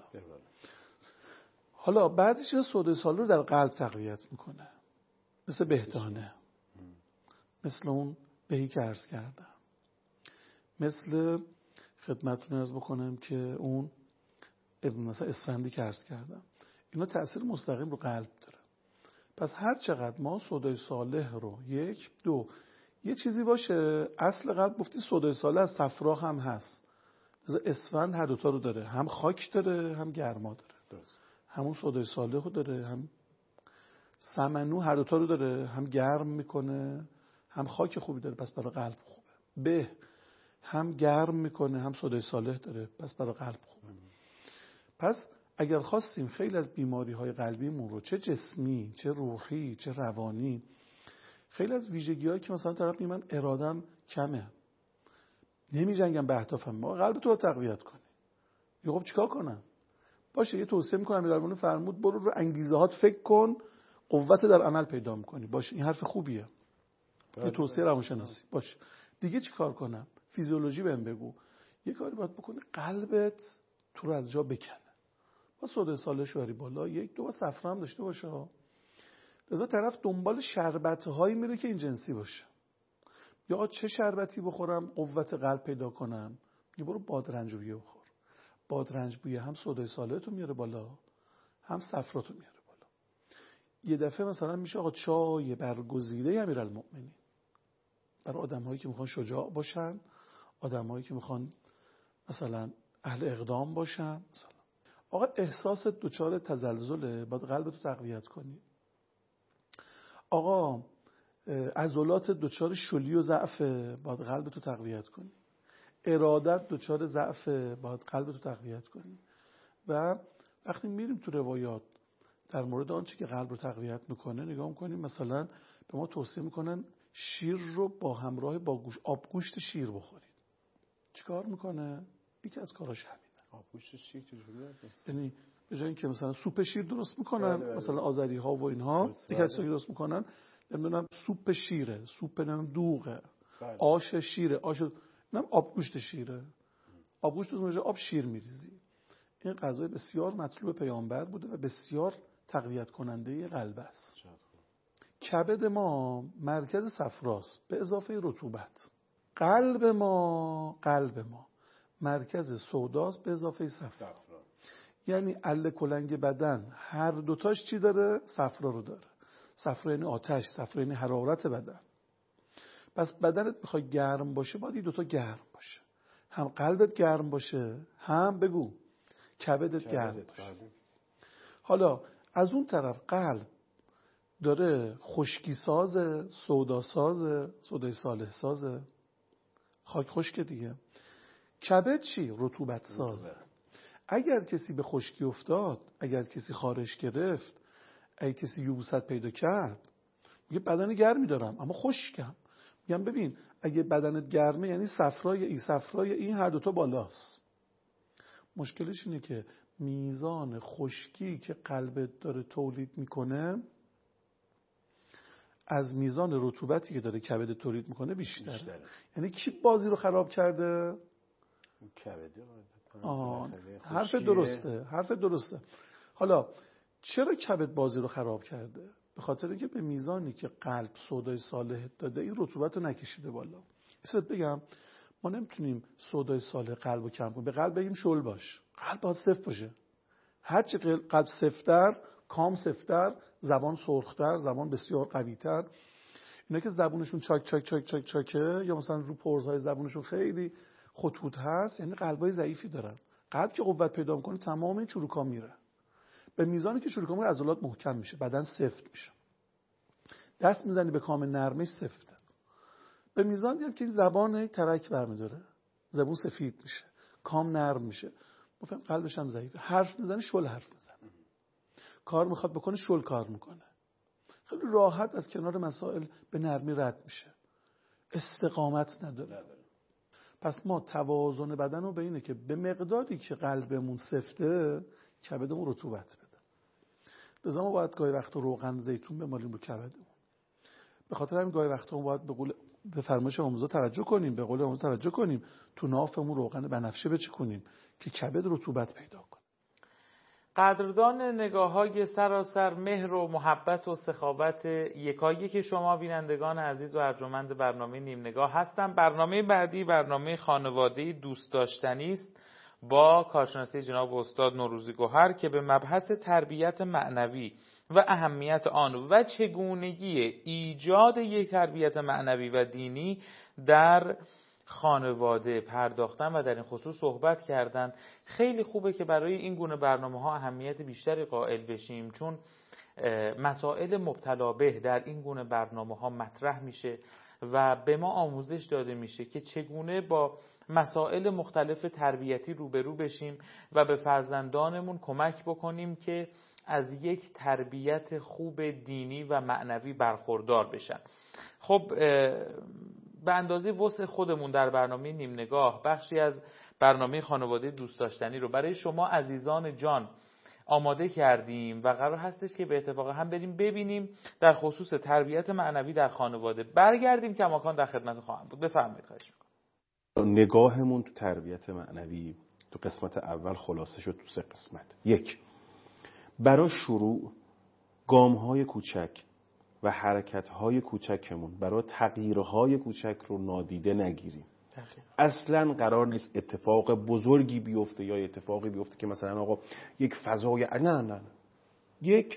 حالا بعضیش سودای صالح رو در قلب تقویت میکنه، مثل بهدانه، مثل اون بهی که عرض کردم، مثل خدمتتون عرض بکنم که اون مثلا اسفندی که عرض کردم. اینا تأثیر مستقیم رو قلب داره. پس هر چقدر ما سودای صالح رو یک دو یه چیزی باشه، اصل قلب گفتی سودای صالح از صفرا هم هست. مثلا اسفند هر دوتا رو داره، هم خاک داره هم گرما داره. درست. همون سودای صالح رو داره، هم سمنو هر دوتا رو داره، هم گرم میکنه هم خاک خوبی داره، پس برای قلب خوبه. به هم گرم میکنه هم سودای صالح داره، پس برای قلب خوبه. پس اگر خواستیم خیلی از بیماری های قلبیمون رو چه جسمی چه روحی چه روانی، خیلی از ویژگی هایی که مثلا طرف میگه من ارادم کمه، نمی جنگم به اهدافم، ما قلب تو رو تقویت کنی. یه خب چیکار کنم؟ باشه یه توصیه میکنم امیرالمومنین فرمود برو رو انگیزه هات فکر کن، قوت در عمل پیدا میکنی. باشه این حرف خوبیه، یه توصیه روانشناسی. باشه دیگه چیکار کنم؟ فیزیولوژی بهم بگو. یه کاری باید بکنی قلبت تو رو از جا بکنه. با سودای صالح شوری بالا، یک دو صفرا هم داشته باشه. لذا طرف دنبال شربت هایی میره که این جنسی باشه. یا چه شربتی بخورم قوت قلب پیدا کنم؟ یه برو بادرنجبویه بخور. بادرنجبویه هم سودای صالح تو میاره بالا، هم صفرا تو میاره بالا. یه دفعه مثلا میشه آقا چای برگزیده امیرالمومنین برای آدم‌هایی که میخوان شجاع باشن، آدم‌هایی که میخوان مثلا اهل اقدام باشم مثلا. آقا احساس دچار تزلزله، باید قلبتو تقویت کنی. آقا عضلات دچار شلی و ضعف، باید قلبتو تقویت کنی. ارادت دچار ضعف، باید قلبتو تقویت کنی. و وقتی میریم تو روایات در مورد آنچه که قلب رو تقویت میکنه نگاه میکنیم، مثلا به ما توصیه میکنن شیر رو با همراه با گوش آبگوشت شیر بخورید. چیکار میکنه؟ یکی از کاراش همینه. آبگوشت شیر چجوریه؟ یعنی به جای اینکه مثلا سوپ شیر درست میکنن، بله بله. مثلا آذری ها و اینها یکی از چیزایی درست میکنن، نمیدونم سوپ شیره، سوپ نمیدونم دوغه، بله. آش شیره، آش نمیدونم آبگوشت شیره. آبگوشت رو اونجا آب شیر میریزی. این غذای بسیار مطلوب پیامبر بوده و بسیار تقویت کننده قلب است. کبد ما مرکز صفراست به اضافه رطوبت. قلب ما قلب ما مرکز سوداست به اضافه صفرا. یعنی عله کلنگ بدن هر دوتاش چی داره؟ صفرا رو داره. صفرا یعنی آتش، صفرا یعنی حرارت بدن. پس بدنت میخوای گرم باشه باید این دوتا گرم باشه. هم قلبت گرم باشه، هم بگو کبدت گرم باشه. حالا از اون طرف قلب داره خشکی سازه، سودا سازه، سودای صالح سازه، خاک خشک دیگه. کبد چی؟ رطوبت سازه. اگر کسی به خشکی افتاد، اگر کسی خارش گرفت، اگر کسی یبوست پیدا کرد، میگه بدن گرمی دارم اما خشکم. میگم ببین اگه بدنت گرمه یعنی صفرای این صفرای این هر دوتا بالاست. مشکلش اینه که میزان خشکی که قلبت داره تولید میکنه از میزان رطوبتی که داره کبد تولید میکنه بیشتره. بیشتره. یعنی کی بازی رو خراب کرده؟ کبده. آه حرف درسته، حرف درسته. حالا چرا کبد بازی رو خراب کرده؟ به خاطر اینکه به میزانی که قلب سودای صالح داده این رطوبت رو نکشیده بالا. اصلا بگم ما نمیتونیم سودای صالح قلب رو کم کنیم. به قلب بگیم شل باش، قلب باید صفر باشه. هرچی قلب صفتر، کام صفتر، زبان سرختر، زبان بسیار قویتر. اینا که زبونشون چاک چاک چاک چاک چاکه یا مثلا رو پرزهای زبونشون خیلی خطوط هست، یعنی قلبای ضعیفی دارن. قلب که قوت پیدا میکنه تمام این چروکا میره. به میزانی که چروکا میره عضلات محکم میشه، بدن سفت میشه. دست میزنی به کام نرمش سفته. به میزانی که زبان ترک برمیداره، زبون سفید میشه، کام نرم میشه. مفهم قلبش هم ضعیفه. حرف میزنه شل حرف میزنه. کار میخواد بکنه شل کار میکنه. خیلی راحت از کنار مسائل به نرمی رد میشه. استقامت نداره. پس ما توازن بدن رو به اینه که به مقداری که قلبمون سفته کبدمون رطوبت بده. لذا ما باید گاهی وقتا روغن زیتون بمالیم رو کبدمون. به خاطر همین گاهی وقتا ما باید به قول به فرمایش آموزا توجه کنیم، به قول آموزا توجه کنیم، تو نافمون روغن بنفشه بچکنیم که کبد رطوبت پیدا کنه. قدردان نگاه‌های سراسر مهر و محبت و سخاوت یکایی که شما بینندگان عزیز و ارجمند برنامه نیم نگاه هستم. برنامه بعدی برنامه خانواده‌ای دوست داشتنی است با کارشناسی جناب استاد نوروزی گوهر که به مبحث تربیت معنوی و اهمیت آن و چگونگی ایجاد یک تربیت معنوی و دینی در خانواده پرداختن و در این خصوص صحبت کردن. خیلی خوبه که برای این گونه برنامه ها اهمیت بیشتری قائل بشیم، چون مسائل مبتلا به در این گونه برنامه ها مطرح میشه و به ما آموزش داده میشه که چگونه با مسائل مختلف تربیتی روبرو بشیم و به فرزندانمون کمک بکنیم که از یک تربیت خوب دینی و معنوی برخوردار بشن. خب به اندازه وسع خودمون در برنامه نیم نگاه بخشی از برنامه خانواده دوست داشتنی رو برای شما عزیزان جان آماده کردیم و قرار هستش که به اتفاق هم بریم ببینیم در خصوص تربیت معنوی در خانواده. برگردیم کماکان در خدمت خواهم بود. بفرمایید. خواهش می‌کنم. نگاهمون تو تربیت معنوی تو قسمت اول خلاصه شد تو سه قسمت. یک، برای شروع گام‌های کوچک و حرکت‌های کوچکمون برای تغییرهای کوچک رو نادیده نگیریم. اصلا قرار نیست اتفاق بزرگی بیفته یا اتفاقی بیفته که مثلا آقا یک فضای نه نه نه یک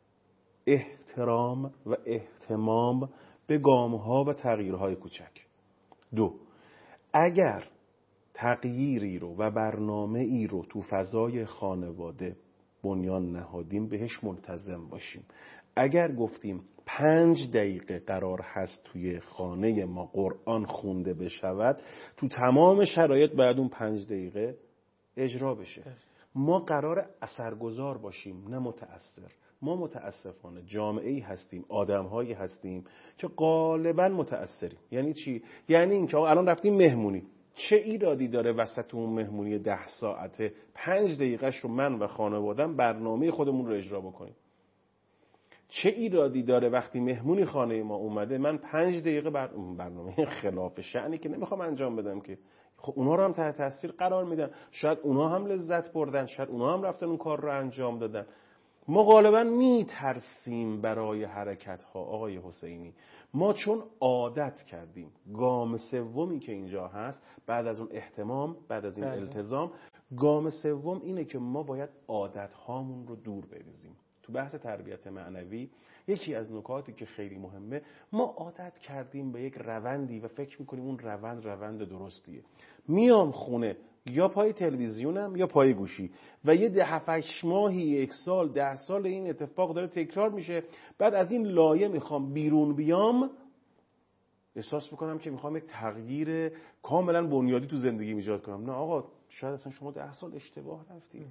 احترام و اهتمام به گام‌ها و تغییرهای کوچک. دو، اگر تغییری رو و برنامه ای رو تو فضای خانواده بنیان نهادیم بهش ملتزم باشیم. اگر گفتیم پنج دقیقه قرار هست توی خانه ما قرآن خونده بشود، تو تمام شرایط باید اون پنج دقیقه اجرا بشه. ما قرار اثرگذار باشیم نه متأثر. ما متاسفانه جامعه‌ای هستیم، آدم‌هایی هستیم که غالباً متأثریم. یعنی چی؟ یعنی اینکه الان رفتیم مهمونی، چه ایرادی داره وسط اون مهمونی ده ساعته پنج دقیقهش رو من و خانوادم برنامه خودمون رو اجرا بکنیم؟ چه ایرادی داره وقتی مهمونی خانه ما اومده من پنج دقیقه بر اون برنامه خلاف شأنی که نمیخوام انجام بدم که خب اونا رو هم تحت تاثیر قرار میدن، شاید اونا هم لذت بردن، شاید اونا هم رفتن اون کار رو انجام دادن. ما غالبا میترسیم برای حرکت ها آقای حسینی. ما چون عادت کردیم. گام سومی که اینجا هست بعد از اون اهتمام، بعد از این بله. التزام، گام سوم اینه که ما باید عادت هامون رو دور بریزیم. تو بحث تربیت معنوی یکی از نکاتی که خیلی مهمه، ما عادت کردیم به یک روندی و فکر میکنیم اون روند روند درستیه. میام خونه یا پای تلویزیونم یا پای گوشی و یه ده هفتش ماهی، یک سال، ده سال این اتفاق داره تکرار میشه. بعد از این لایه میخوام بیرون بیام، احساس میکنم که میخوام یک تغییر کاملا بنیادی تو زندگی ایجاد کنم. نه آقا، شاید اصلا شما ده سال اشتباه رفتید،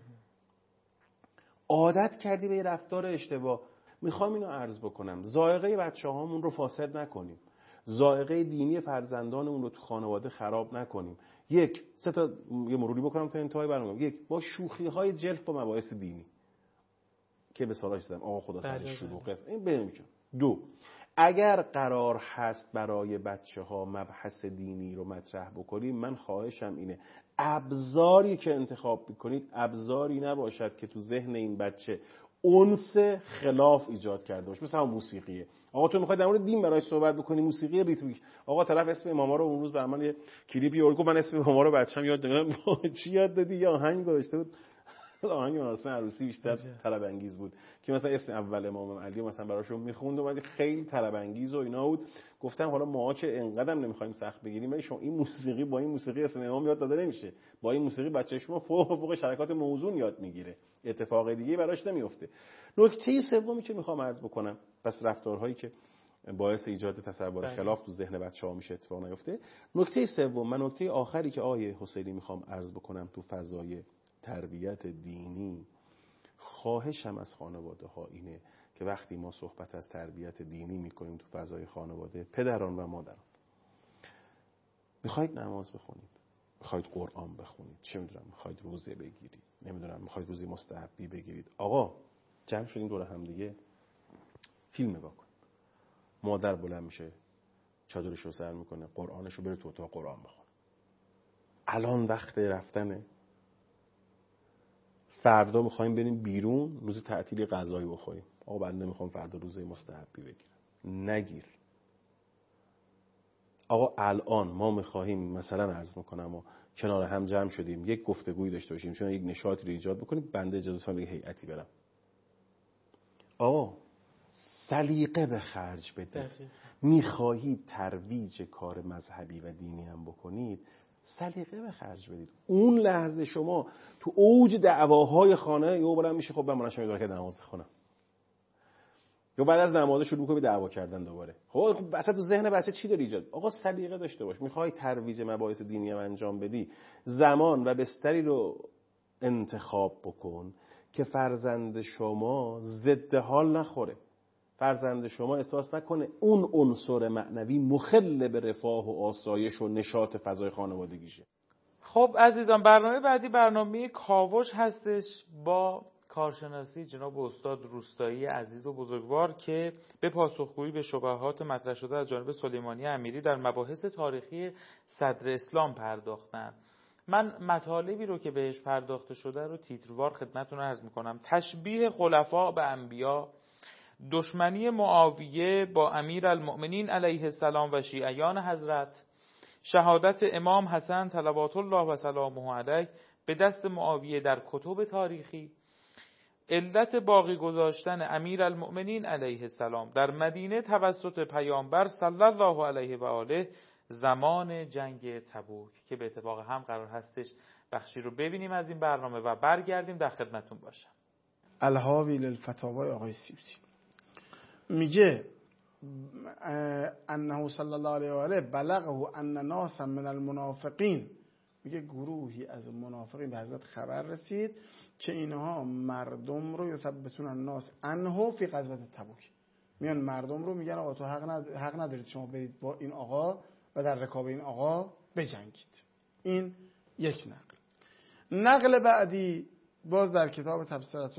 عادت کردی به یه رفتار اشتباه. میخوام اینو عرض بکنم، ذائقه بچه هامون رو فاسد نکنیم، ذائقه دینی فرزندانمون رو تو خانواده خراب نکنیم. یک، سه تا یه مروری بکنم تا انتهای برنامه. یک، با شوخی های جلف با مباحث دینی که به سالاش زدم آقا خدا سرش شلوغه، این بنمیشه. دو، اگر قرار هست برای بچه ها مبحث دینی رو مطرح بکنیم، من خواهشم اینه ابزاری که انتخاب بکنید ابزاری نباشد که تو ذهن این بچه انس خلاف ایجاد کرده باشه. مثلا موسیقیه، آقا تو میخوای در مورد دین برای صحبت بکنی، موسیقی ریتمیک، آقا طرف اسم اماما رو اون روز برام یه کلیپی اورگو، من اسم اماما رو بچه‌م یاد دادم چی یاد دادی؟ یا آهنگ گذاشته بود، آهنگ مراسم عروسی بیشتر طرب انگیز بود که مثلا اسم اول امام علی مثلا براشون میخوند و خیلی طرب انگیز و اینا بود. گفتم حالا ما که انقدرم نمیخوایم سخت بگیریم، ولی شما این موسیقی با این موسیقی اسم امام یاد داده نمیشه، با این موسیقی بچه شما فوق فوق شرکات موزون یاد میگیره، اتفاق دیگه براش نمیفته. نکته سومی که میخوام عرض بکنم، پس رفتارهایی که باعث ایجاد تصور خلاف تو ذهن بچه‌ها میشه اتفاق نیفته. نکته سوم و نکته آخری که آیه حسینی میخوام عرض بکنم تو فضای تربیت دینی، خواهشم از خانواده ها اینه که وقتی ما صحبت از تربیت دینی میکنیم تو فضای خانواده، پدران و مادران، میخواید نماز بخونید، میخواید قرآن بخونید، چه میدونم میخواید روزه بگیرید، نمیدونم میخواید روزی مستحبی بگیرید، آقا جمع شدیم دور هم دیگه فیلم نگاه کن. مادر بلند میشه، چادرش رو سر میکنه، قرآنش رو بره تو اتاق قرآن بخونه. الان وقت رفتنه، فردا میخوایم بریم بیرون روز تعطیلی غذایی بخوریم، آقا بنده میخوام فردا روزه مستحبی بگیرم، نگیر. آقا الان ما میخواهیم مثلا عرض میکنم و کنار هم جمع شدیم یک گفتگویی داشته باشیم، چون یک نشاطی رو ایجاد بکنیم، بنده اجازه بدم هیئتی برم. آقا سلیقه به خرج بدید. میخواهید ترویج کار مذهبی و دینی هم بکنید، سلیقه به خرج بدید. اون لحظه شما تو اوج دعواهای خانه یهو بلند میشه، خب من منم شما که نماز خونم، یا بعد از نماز شروع کنی دعوا کردن دوباره. خب اصلا تو ذهن بچه چی داری ایجاد؟ آقا سلیقه داشته باش. میخوای ترویج مباحث دینی هم انجام بدی، زمان و بستری رو انتخاب بکن که فرزند شما ضد حال نخوره، فرزند شما احساس نکنه اون عنصر معنوی مخل به رفاه و آسایش و نشاط فضای خانوادگیشه. خب عزیزان، برنامه بعدی برنامه کاوش هستش با کارشناسی جناب استاد روستایی عزیز و بزرگوار که به پاسخگویی به شبهات مطرح شده از جانب سلیمانی امیری در مباحث تاریخی صدر اسلام پرداختن. من مطالبی رو که بهش پرداخته شده رو تیتروار خدمتتون عرض میکنم. تشبیه خلفاء به انبیا، دشمنی معاویه با امیرالمؤمنین علیه السلام و شیعیان حضرت، شهادت امام حسن صلوات الله و سلامه علیه به دست معاویه در کتب تاریخی، علت باقی گذاشتن امیرالمؤمنین علیه السلام در مدینه توسط پیامبر صلی الله علیه و آله زمان جنگ تبوک که به اتفاق هم قرار هستش بخشی رو ببینیم از این برنامه و برگردیم در خدمتون باشم. الهاوی للفتاوای آقای سیوطی میگه انه صلی الله علیه و آله بلغه ان ناسا من المنافقین، میگه گروهی از منافقین به حضرت خبر رسید که اینها مردم رو یثبتون الناس عنه فی غزوه تبوک، میان مردم رو میگن آقا تو حق, ند... حق ندارید شما برید با این آقا و در رکاب این آقا بجنگید. این یک نقل. نقل بعدی باز در کتاب تبصرة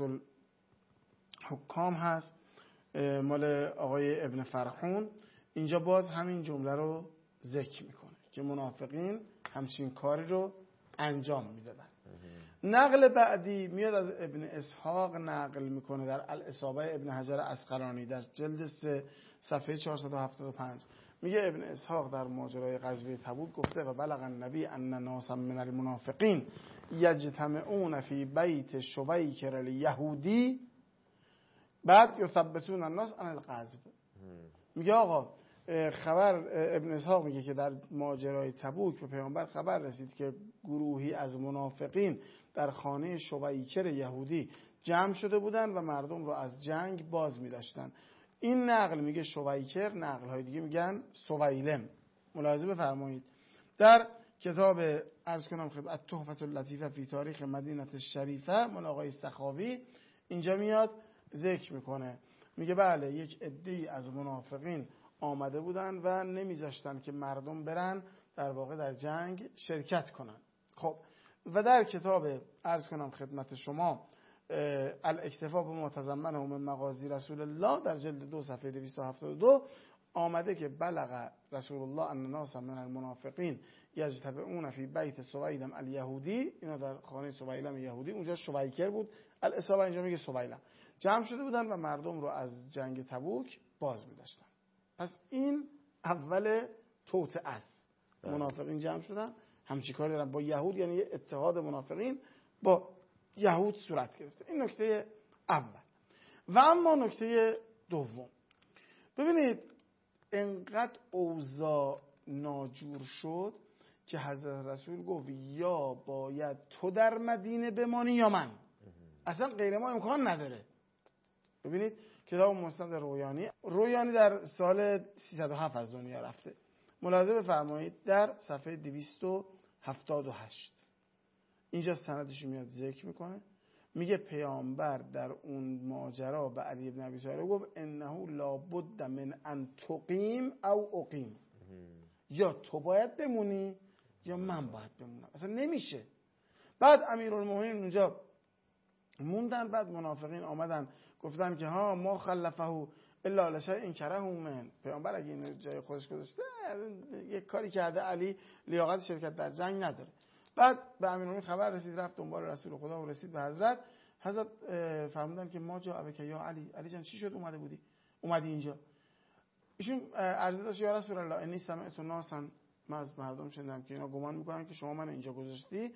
الحکام هست، مال آقای ابن فرحون. اینجا باز همین جمله رو ذکر میکنه که منافقین همچین کاری رو انجام میدادن. نقل بعدی میاد از ابن اسحاق نقل میکنه در الاصابه ابن حجر عسقلانی در جلد سه صفحه چهارصد و هفتاد و پنج. میگه ابن اسحاق در ماجرای غزوه تبوک گفته و بلغ النبی ان ناسا من المنافقین یجتمعون فی بیت شبیکر الیهودی بعد یثبتون الناس عن الغزو. میگه آقا خبر، ابن اسحاق میگه که در ماجرای تبوک به پیامبر خبر رسید که گروهی از منافقین در خانه شبیکر یهودی جمع شده بودن و مردم رو از جنگ باز می‌داشتن. این نقل میگه شبیکر، نقل های دیگه میگن سویلم. ملاحظه بفرمایید در کتاب عرض کنم خدمت تحفة اللطیفه فی تاریخ مدینه الشریفه مال آقای سخاوی اینجا میاد ذکر میکنه، میگه بله یک عده‌ای از منافقین آمده بودن و نمیذاشتن که مردم برن در واقع در جنگ شرکت کنن. خب و در کتاب عرض کنم خدمت شما الاکتفا به ما تضمنه من مغازی رسول الله در جلد دو صفحه دویست و هفتاد و دو آمده که بلغ رسول الله ان ناسا من المنافقین یجتمعون فی بیت سویلم الیهودی، اینا در خانه سویلم یهودی، اونجا شبیکر بود، الاصابه اینجا میگه سویلم، جمع شده بودن و مردم رو از جنگ تبوک باز می‌داشتن. پس این اول توطئه است. منافقین جمع شدن همچی کار دارن با یهود، یعنی یه اتحاد منافقین با یهود صورت گرفته. این نکته اول. و اما نکته دوم، ببینید انقدر اوضاع ناجور شد که حضرت رسول گفت یا باید تو در مدینه بمانی یا من، اصلا غیر ما امکان نداره. ببینید کتاب مسند رویانی، رویانی در سال سیصد و هفت از دنیا رفته، ملاحظه بفرمایید در صفحه دویست و هفتاد و هشت اینجا سندش میاد ذکر میکنه، میگه پیامبر در اون ماجرا به علی بن ابی طالب گفت انه لابد من ان تقیم او اقیم، یا تو باید بمونی یا من باید بمونم، اصلا نمیشه. بعد امیرالمومنین اونجا موندن، بعد منافقین آمدن گفتن که ها ما خلفه الا لشیء ان کرهه من، پیامبر اگه این جای خودش گذاشته یک کاری کرده، علی لیاقت شرکت در جنگ نداره. بعد به امیرالمومنین خبر رسید، رفت دنبال رسول خدا و رسید به حضرت. حضرت فرمودن که ما جا ابک یا علی، علی جان چی شد اومده بودی اومدی اینجا؟ ایشون عرض داشت یا رسول الله انی سمعت ناسا، من از مردم شنیدم که اینا گمان میکنن که شما من اینجا گذاشتی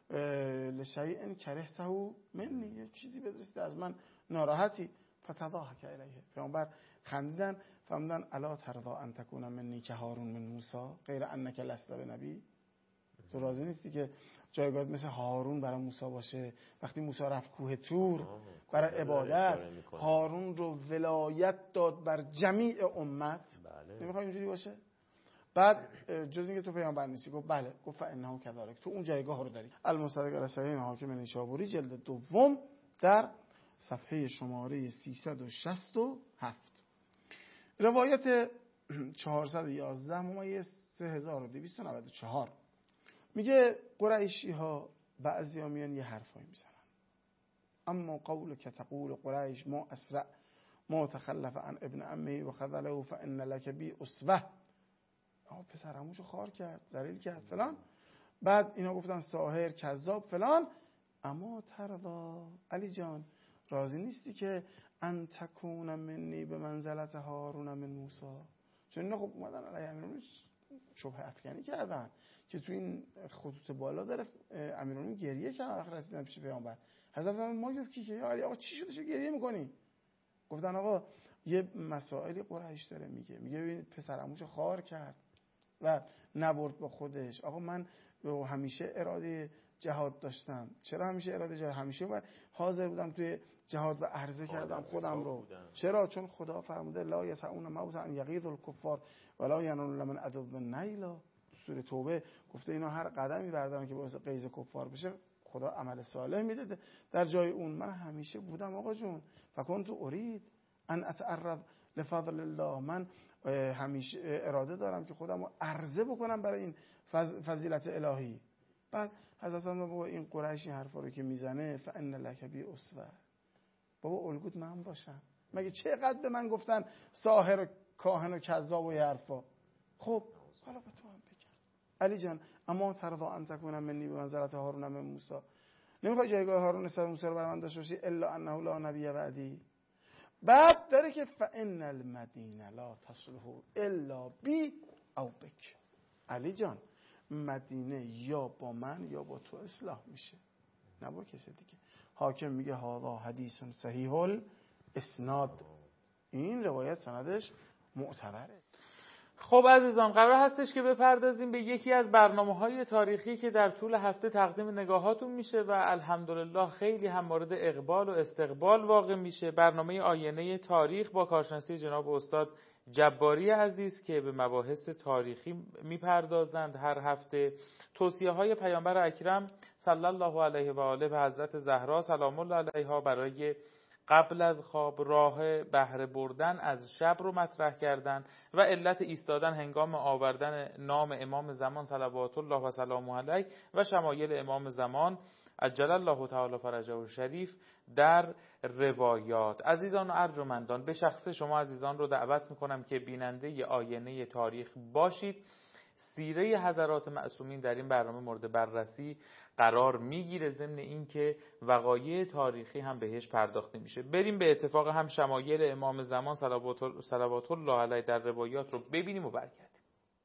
لشیء کرهته منی، یه چیزی بدرسید از من ناراحتی. فتضاحک الیه، پیامبر خندیدن فرمودن الا ترضا ان تکون منی که هارون من موسی غیر انک لست بنبی، تو راضی نیستی که جایگاه مثل هارون برای موسی باشه؟ وقتی موسی رفت کوه تور برای عبادت، هارون رو ولایت داد بر جمیع امت، نمیخوای اینجوری باشه؟ بعد جز اینکه تو پیامبر نیستی، گفت بله، گفت فانه کذالک، تو اون جایگاه رو داری. المستدرک علی صحیح حاکم نیشابوری جلد دوم در صفحه شماره سیصد و شصت و هفت، روایت چهارصد و یازده ممیز سه هزار و دویست و نود و چهار میگه قریشی ها بعضی ها میان یه حرفایی میزنن، اما قول که تقول قریش ما اسرع ما تخلف عن ابن امه و خذله فان لک بی اسوه، پسر عموشو خار کرد، ذلیل کرد فلان. بعد اینا گفتن ساحر، کذاب فلان. اما ترضا، علی جان راضی نیستی که ان تکون منی به منزلت هارون من موسی؟ چون اینا خب اومدن علی امیرالمومنین شبهه افکنی کردن که تو این خطوط بالا داره امیرالمومنین گریه کرد آخر رسیدن پیش پیامبر. حضرت ما گفت کی که یا علی آقا چی شده چه گریه میکنی؟ گفتن آقا یه مسائلی قریش داره میگه، میگه ببین پسر عموشو خار کرد، و نبرد با خودش. آقا من همیشه اراده جهاد داشتم. چرا همیشه اراده جهاد؟ همیشه و حاضر بودم توی جهاد و عرضه کردم خودم رو. چرا؟ چون خدا فرموده لا یسعون موت ان یغیظ الکفار ولا ینالون من عدو نیلا. سوره توبه گفته اینا هر قدمی بردارن که باعث غیظ کفار بشه خدا عمل صالح میده. در جای اون من همیشه بودم آقا جون فکنت ارید ان اتعرض لفضل الله. من همیشه اراده دارم که خودم رو عرضه بکنم برای این فضیلت الهی. بعد حضرت بابا این قریشی حرفا رو که میزنه فان لک بی اسوه، بابا الگوت من باشم. مگه چقدر به من گفتن ساحر و کاهن و کذاب و حرفا. خب حالا به تو هم بگم علی جان، اما ترضا ان تکون منی به منزلت هارون من موسی، نمیخوای جایگاه هارون نسبت موسی رو برای من داشته باشی؟ الا انه لا نبی بعدی. بعد داره که فان المدینه لا تصلح الا بی او بک. علی جان مدینه یا با من یا با تو اصلاح میشه، نه با کسی دیگه. حاکم میگه هذا حدیث صحیح الاسناد، این روایت سندش معتبره. خب عزیزان، قرار هستش که بپردازیم به یکی از برنامه‌های تاریخی که در طول هفته تقدیم نگاهاتون میشه و الحمدلله خیلی هم مورد اقبال و استقبال واقع میشه. برنامه آینه تاریخ با کارشناسی جناب استاد جباری عزیز که به مباحث تاریخی میپردازند هر هفته. توصیه‌های پیامبر اکرم صلی الله علیه و آله به حضرت زهرا سلام الله علیها برای قبل از خواب راه بهره بردن از شب رو مطرح کردن و علت ایستادن هنگام آوردن نام امام زمان صلوات الله و سلامه علیه و شمایل امام زمان عجل الله تعالی فرجه الشریف در روایات. عزیزان و ارجمندان، به شخص شما عزیزان رو دعوت میکنم که بیننده آینه تاریخ باشید. سیره حضرات معصومین در این برنامه مورد بررسی قرار میگیره، ضمن اینکه وقایع تاریخی هم بهش پرداخته میشه. بریم به اتفاق هم شمایل امام زمان صلوات الله علیه در روایات رو ببینیم و برگردیم.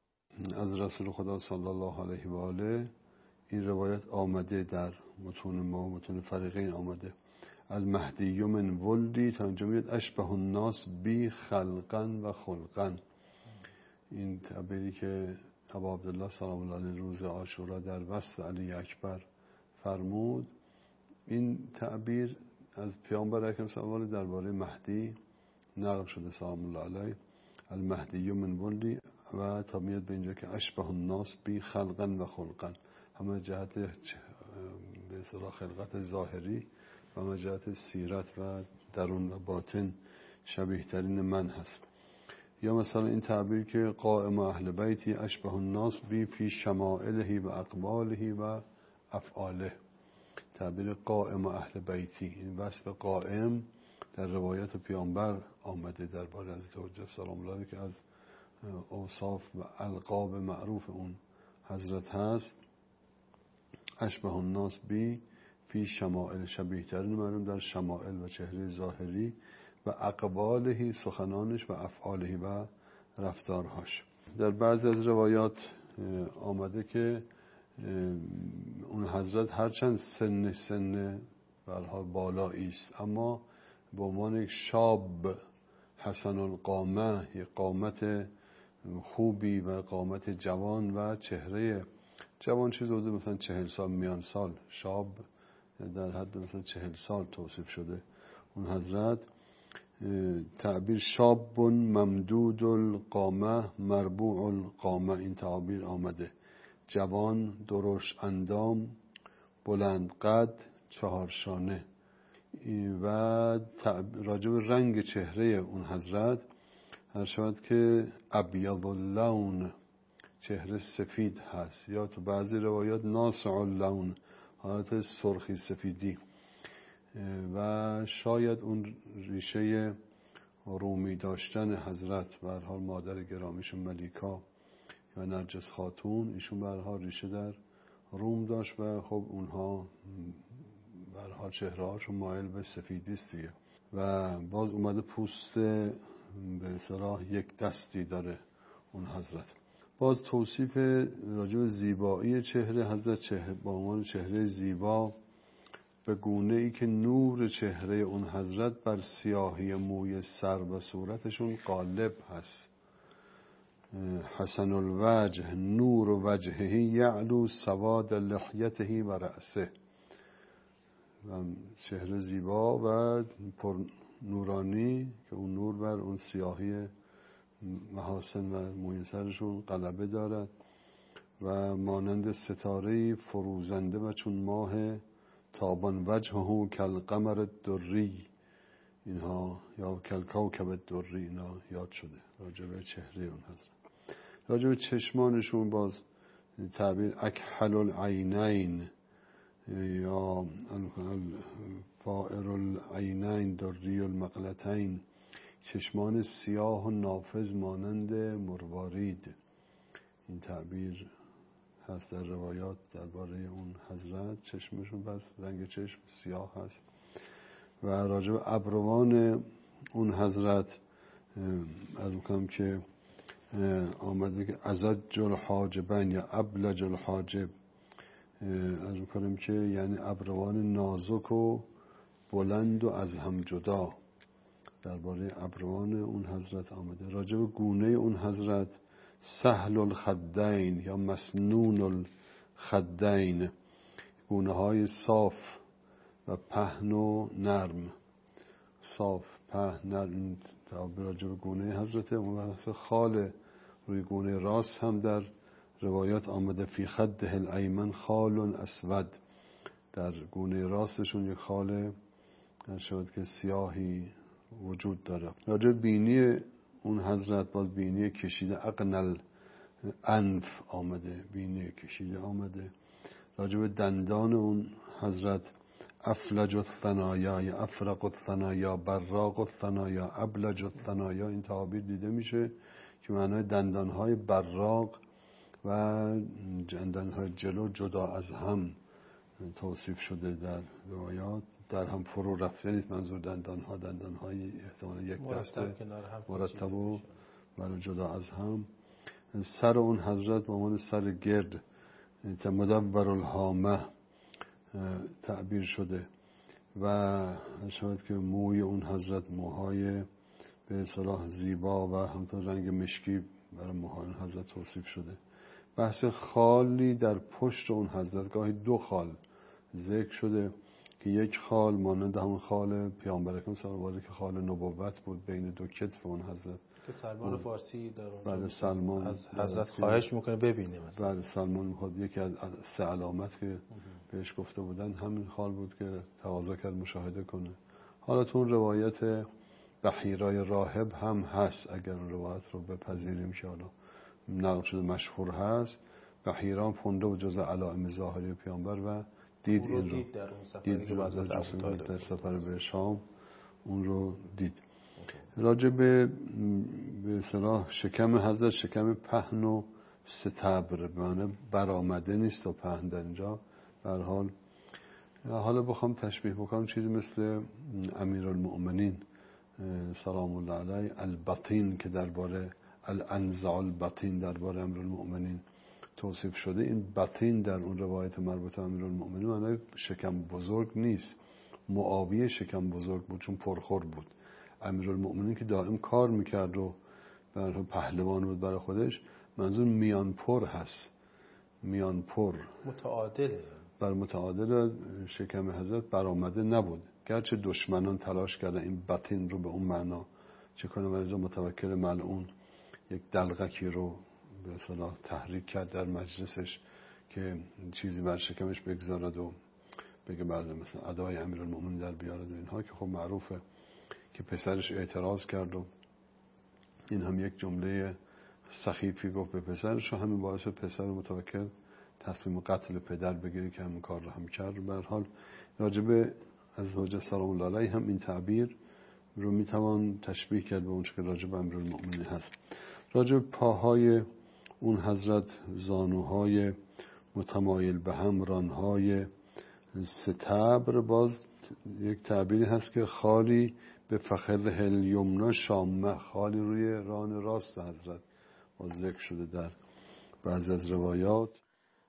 از رسول خدا صلی الله علیه و آله این روایت آمده در متون ما، متون فریقین آمده. المهدی من ولدی تا اینجا میاد اشبه الناس بی خلقا و خلقا. این تعبیری که ابا عبدالله سلام الله علیه روز عاشورا در وصف علی اکبر فرمود، این تعبیر از پیامبر اکرم صلی الله علیه درباره مهدی نقل شده سلام الله علیه. المهدی من ولدی و تا میاد به اینجا که اشبه الناس بی خلقا و خلقا، همه جهت به اصطلاح خلقت ظاهری و همه جهت سیرت و درون و باطن شبیه ترین من هست. یا مثلا این تعبیر که قائم اهل بیتی اشبه الناس بی فی شمائله و اقباله و افعاله. تعبیر قائم اهل بیتی، این وصف قائم در روایت پیامبر آمده درباره حضرت حجت سلام الله علیه که از اوصاف و القاب معروف اون حضرت هست. اشبه الناس بی فی شمائل، شبیه ترین مردم در شمائل و چهره ظاهری و اقبالهی، سخنانش و افعالهی و رفتارهاش. در بعضی از روایات آمده که اون حضرت هرچند سن سن برها بالایی است اما به عنوان یک شاب حسن القامه، یک قامت خوبی و قامت جوان و چهره جوان، چیز حدود مثلا چهل سال میان سال، شاب در حد مثلا چهل سال توصیف شده اون حضرت. تعبیر شاب ممدود القامه مربوع القامه، این تعبیر آمده. جوان، درشت اندام، بلند قد، چهارشانه. و راجب رنگ چهره اون حضرت هر شود که ابیض اللون، چهره سفید هست، یا تو بعضی روایات ناصع اللون، حالت سرخی سفیدی. و شاید اون ریشه رومی داشتن حضرت، به هر حال مادر گرامیشون ملیکا و نرجس خاتون، ایشون به هر حال ریشه در روم داشت و خب اونها به هر حال چهره هاشون مایل به سفیدی است دیگه. و باز اومده پوست به اصطلاح یک دستی داره اون حضرت. باز توصیف راجع به زیبایی چهره حضرت، چهره با عنوان چهره زیبا به گونه ای که نور چهره اون حضرت بر سیاهی موی سر و صورتشون غالب هست. حسن الوجه نور وجهه یعلو سواد لحیته و رأسه، چهره زیبا و پر نورانی که اون نور بر اون سیاهی محاسن و موی سرشون غلبه دارد و مانند ستاره فروزنده و چون ماه تابان وجهه کالقمر الدری، اینها یا کالکوکب الدری، اینا یاد شده راجع به چهره اون هست. راجع به چشمانشون باز تعبیر اکحل العینین یا فائر العینین دری المقلتین، چشمان سیاه و نافذ مانند مروارید. این تعبیر هست در روایات درباره اون حضرت. چشمشون بس رنگ چشم سیاه هست. و راجع به ابروان اون حضرت از میکنم که آمده که ازج الحاجبین یا ابلج الحاجب، از میکنم که یعنی ابروان نازک و بلند و از هم جدا. درباره ابروان اون حضرت آمده. راجع به گونه اون حضرت سهل الخدین یا مسنون الخدین، گونه های صاف و پهن و نرم. صاف پهن نرم تعبیر راجع به گونه حضرت. اون خال روی گونه راست هم در روایات آمده فی خده الایمن خال اسود، در گونه راستشون یک خال شاید که سیاهی وجود داره. راجع بینی اون حضرت باز بینی کشیده اقنل انف آمده، بینی کشیده آمده. راجع به دندان اون حضرت افلج الثنایا یا افرق الثنایا، براق الثنایا، ابلج الثنایا، این تعابیر دیده میشه که معنای دندانهای براق و دندانهای جلو جدا از هم توصیف شده در روایات. در هم فرو رفته نیست، منظور دندانها دندانهای احتمال یک دسته مرتب و ولی جدا از هم. سر اون حضرت به عنوان سر گرد مدور الهامه تعبیر شده و شاید که موی اون حضرت موهای به اصطلاح زیبا و همطور رنگ مشکی برای موهای اون حضرت توصیف شده. بحث خالی در پشت اون حضرت، گاهی دو خال ذکر شده که یک خال مانند همون خال پیامبر اکرم صلی الله علیه و آله که خال نبوت بود بین دو کتف اون حضرت که سلمان فارسی در اونجا بله سلمان از حضرت خواهش میکنه ببینه مثلا. بله سلمان میخواد یکی از سه علامت که بهش گفته بودن همین خال بود که تقاضا کرد مشاهده کنه. حالا تو اون روایت بحیرای راهب هم هست، اگر اون روایت رو بپذیریم که حالا نقل شده مشهور هست. بحیران پونده و جز علائم ظاهری پیامبر و دید این رو دید در اون سفری که حضرت ابوطالب در سفر به شام اون رو دید. راجع به به اصطلاح شکم حضرت شکم پهن و ستبر، به معنی برآمده نیست و پهن در اینجا. به هر حال حالا بخوام تشبیه بکنم چیزی مثل امیرالمؤمنین سلام الله علیه البطین که درباره الانزع البطین درباره امیرالمؤمنین توصیف شده. این بطین در اون روایت مربوط به امیرالمؤمنین معنی شکم بزرگ نیست. معاویه شکم بزرگ بود چون پرخور بود. امیرالمؤمنین که دائم کار میکرد و برای پهلوان بود برای خودش، منظور میان پر هست، میان پر متعادله. بر متعادل شکم حضرت برآمده نبود، گرچه دشمنان تلاش کردن این بطین رو به اون معنا چه کنه. ولی متوکل ملعون یک دلغکی رو به اصطلاح تحریک کرد در مجلسش که چیزی بر شکمش بگذارد و بگه بله مثلا ادای امیرالمؤمنین در بیارد و اینها، که خب معروفه که پسرش اعتراض کرد و این هم یک جمله سخیفی گفت به پسرش و همین باعث پسر متوکل تصمیم قتل پدر بگیره که همین کار رو هم کرد. به هر حال راجبه از حجت سلام الله علیه هم این تعبیر رو میتوان تشبیه کرد به اون چه که راجب امیرالمؤمنین هست. راجب پاهای اون حضرت زانوهای متمایل به هم، رانهای ستبر، باز یک تعبیری هست که خالی به فخذ الیمنا شامه، خالی روی ران راست حضرت باز ذکر شده در بعضی از روایات.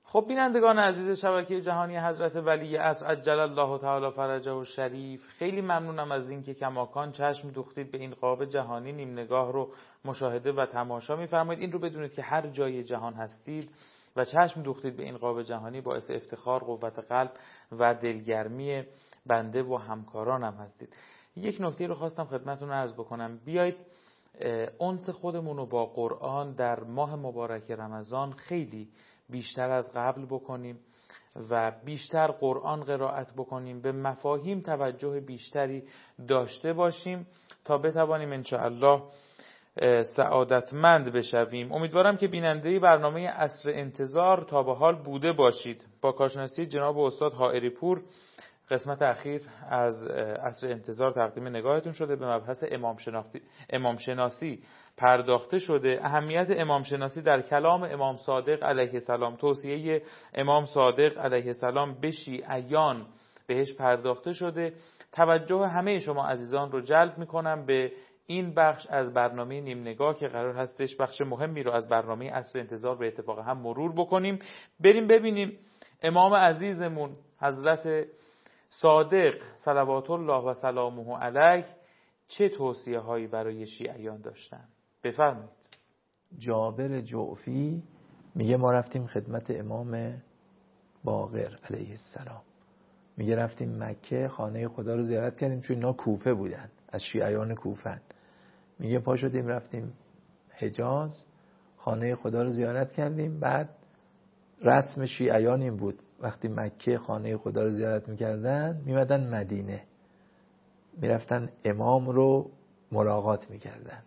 خب بینندگان عزیز شبکه جهانی حضرت ولی عصر عجل الله تعالی فرجه و شریف، خیلی ممنونم از اینکه کماکان چشم دوختید به این قاب جهانی نیم نگاه رو مشاهده و تماشا می‌فرمایید. این رو بدونید که هر جای جهان هستید و چشم دوختید به این قاب جهانی باعث افتخار، قوت قلب و دلگرمی بنده و همکارانم هستید. یک نکته رو خواستم خدمتتون عرض بکنم. بیایید انس خودمون رو با قرآن در ماه مبارک رمضان خیلی بیشتر از قبل بکنیم و بیشتر قرآن قرائت بکنیم، به مفاهیم توجه بیشتری داشته باشیم تا بتوانیم انشاءالله سعادتمند بشویم. امیدوارم که بیننده برنامه عصر انتظار تا به حال بوده باشید. با کارشناسی جناب استاد حائری پور قسمت اخیر از عصر انتظار تقدیم نگاهتون شده. به مبحث امام شناسی, امام شناسی پرداخته شده. اهمیت امام شناسی در کلام امام صادق علیه السلام، توصیه امام صادق علیه السلام به شیعیان بهش پرداخته شده. توجه همه شما عزیزان رو جلب میکنم به این بخش از برنامه نیم نگاه که قرار هستش بخش مهمی رو از برنامه عصر انتظار به اتفاق هم مرور بکنیم. بریم ببینیم امام عزیزمون حضرت صادق صلوات الله و سلامه علیه چه توصیه هایی برای شیعیان داشتن. بفرمایید. جابر جعفی میگه ما رفتیم خدمت امام باقر علیه السلام، میگه رفتیم مکه خانه خدا رو زیارت کردیم چون اینا کوفه بودن، از شیعیان کوفن. میگه پا شدیم رفتیم حجاز خانه خدا رو زیارت کردیم. بعد رسم شیعیان این بود وقتی مکه خانه خدا رو زیارت میکردن میمدن مدینه، میرفتن امام رو ملاقات میکردن.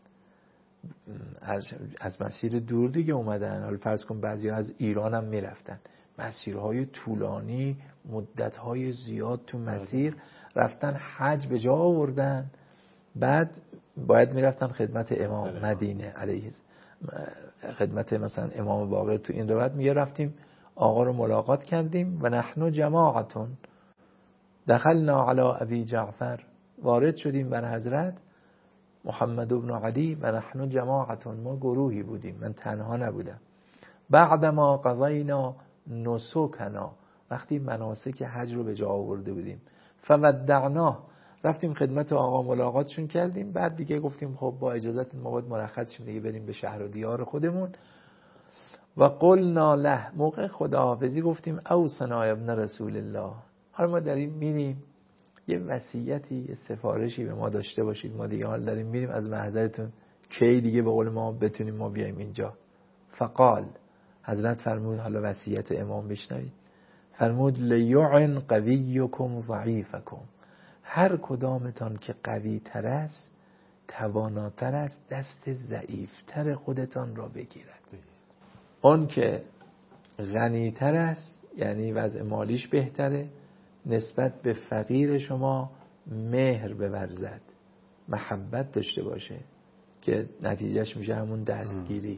از مسیر دور دیگه اومدن، حالا فرض کن بعضی از ایران هم میرفتن، مسیرهای طولانی، مدتهای زیاد تو مسیر رفتن حج به جا آوردن. بعد باید میرفتن خدمت امام مدینه علیه خدمت مثلا امام باقر. تو این روایت میگه رفتیم آقا رو ملاقات کردیم و نحن جماعتون دخلنا علی ابی جعفر، وارد شدیم بر حضرت محمد بن علی و نحن جماعتون، ما گروهی بودیم، من تنها نبودم. بعد ما قضینا نسکنا، وقتی مناسک حج رو به جا آورده بودیم، فودعناه، رفتیم خدمت آقا ملاقاتشون کردیم. بعد دیگه گفتیم خب با اجازت ما باید مرخص شیم دیگه بریم به شهر و دیار خودمون. و قلنا له، موقع خداحافظی گفتیم اوصنا ابن رسول الله، حالا ما داریم میریم یه وصیتی یه سفارشی به ما داشته باشید، ما دیگه حال داریم میریم از محضرتون کی دیگه به قول ما بتونیم ما بیایم اینجا. فقال، حضرت فرمود حالا وصیت امام بشنوید، فرمود لیعن قویکم ضعیفکم، هر کدامتان که قوی تر است تواناتر است دست ضعیفتر خودتان را بگیرد. اون که غنی تر است یعنی وضع مالیش بهتره نسبت به فقیر شما مهر بورزد، محبت داشته باشه که نتیجهش میشه همون دستگیری.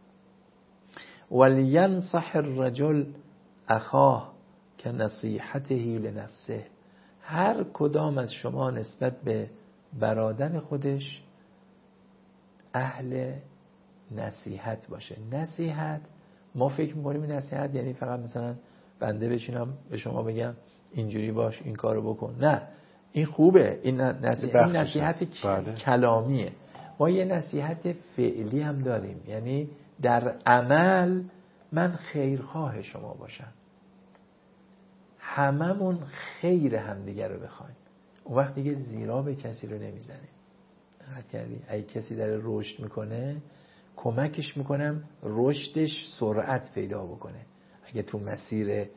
ولینصح الرجل اخاه که نصیحته لنفسه، هر کدام از شما نسبت به برادر خودش اهل نصیحت باشه. نصیحت ما فکر می‌کنیم نصیحت یعنی فقط مثلا بنده بشینم به شما بگم اینجوری باش این کارو بکن، نه این خوبه، این نصیحت, این نصیحت کلامیه. ما یه نصیحت فعلی هم داریم، یعنی در عمل من خیرخواه شما باشم، هممون خیر همدیگه رو بخوایم، اون وقت دیگه زیرا به کسی رو نمیزنیم. دقت کردی؟ اگه کسی داره رشد میکنه کمکش میکنم رشدش سرعت پیدا بکنه. اگه تو مسیر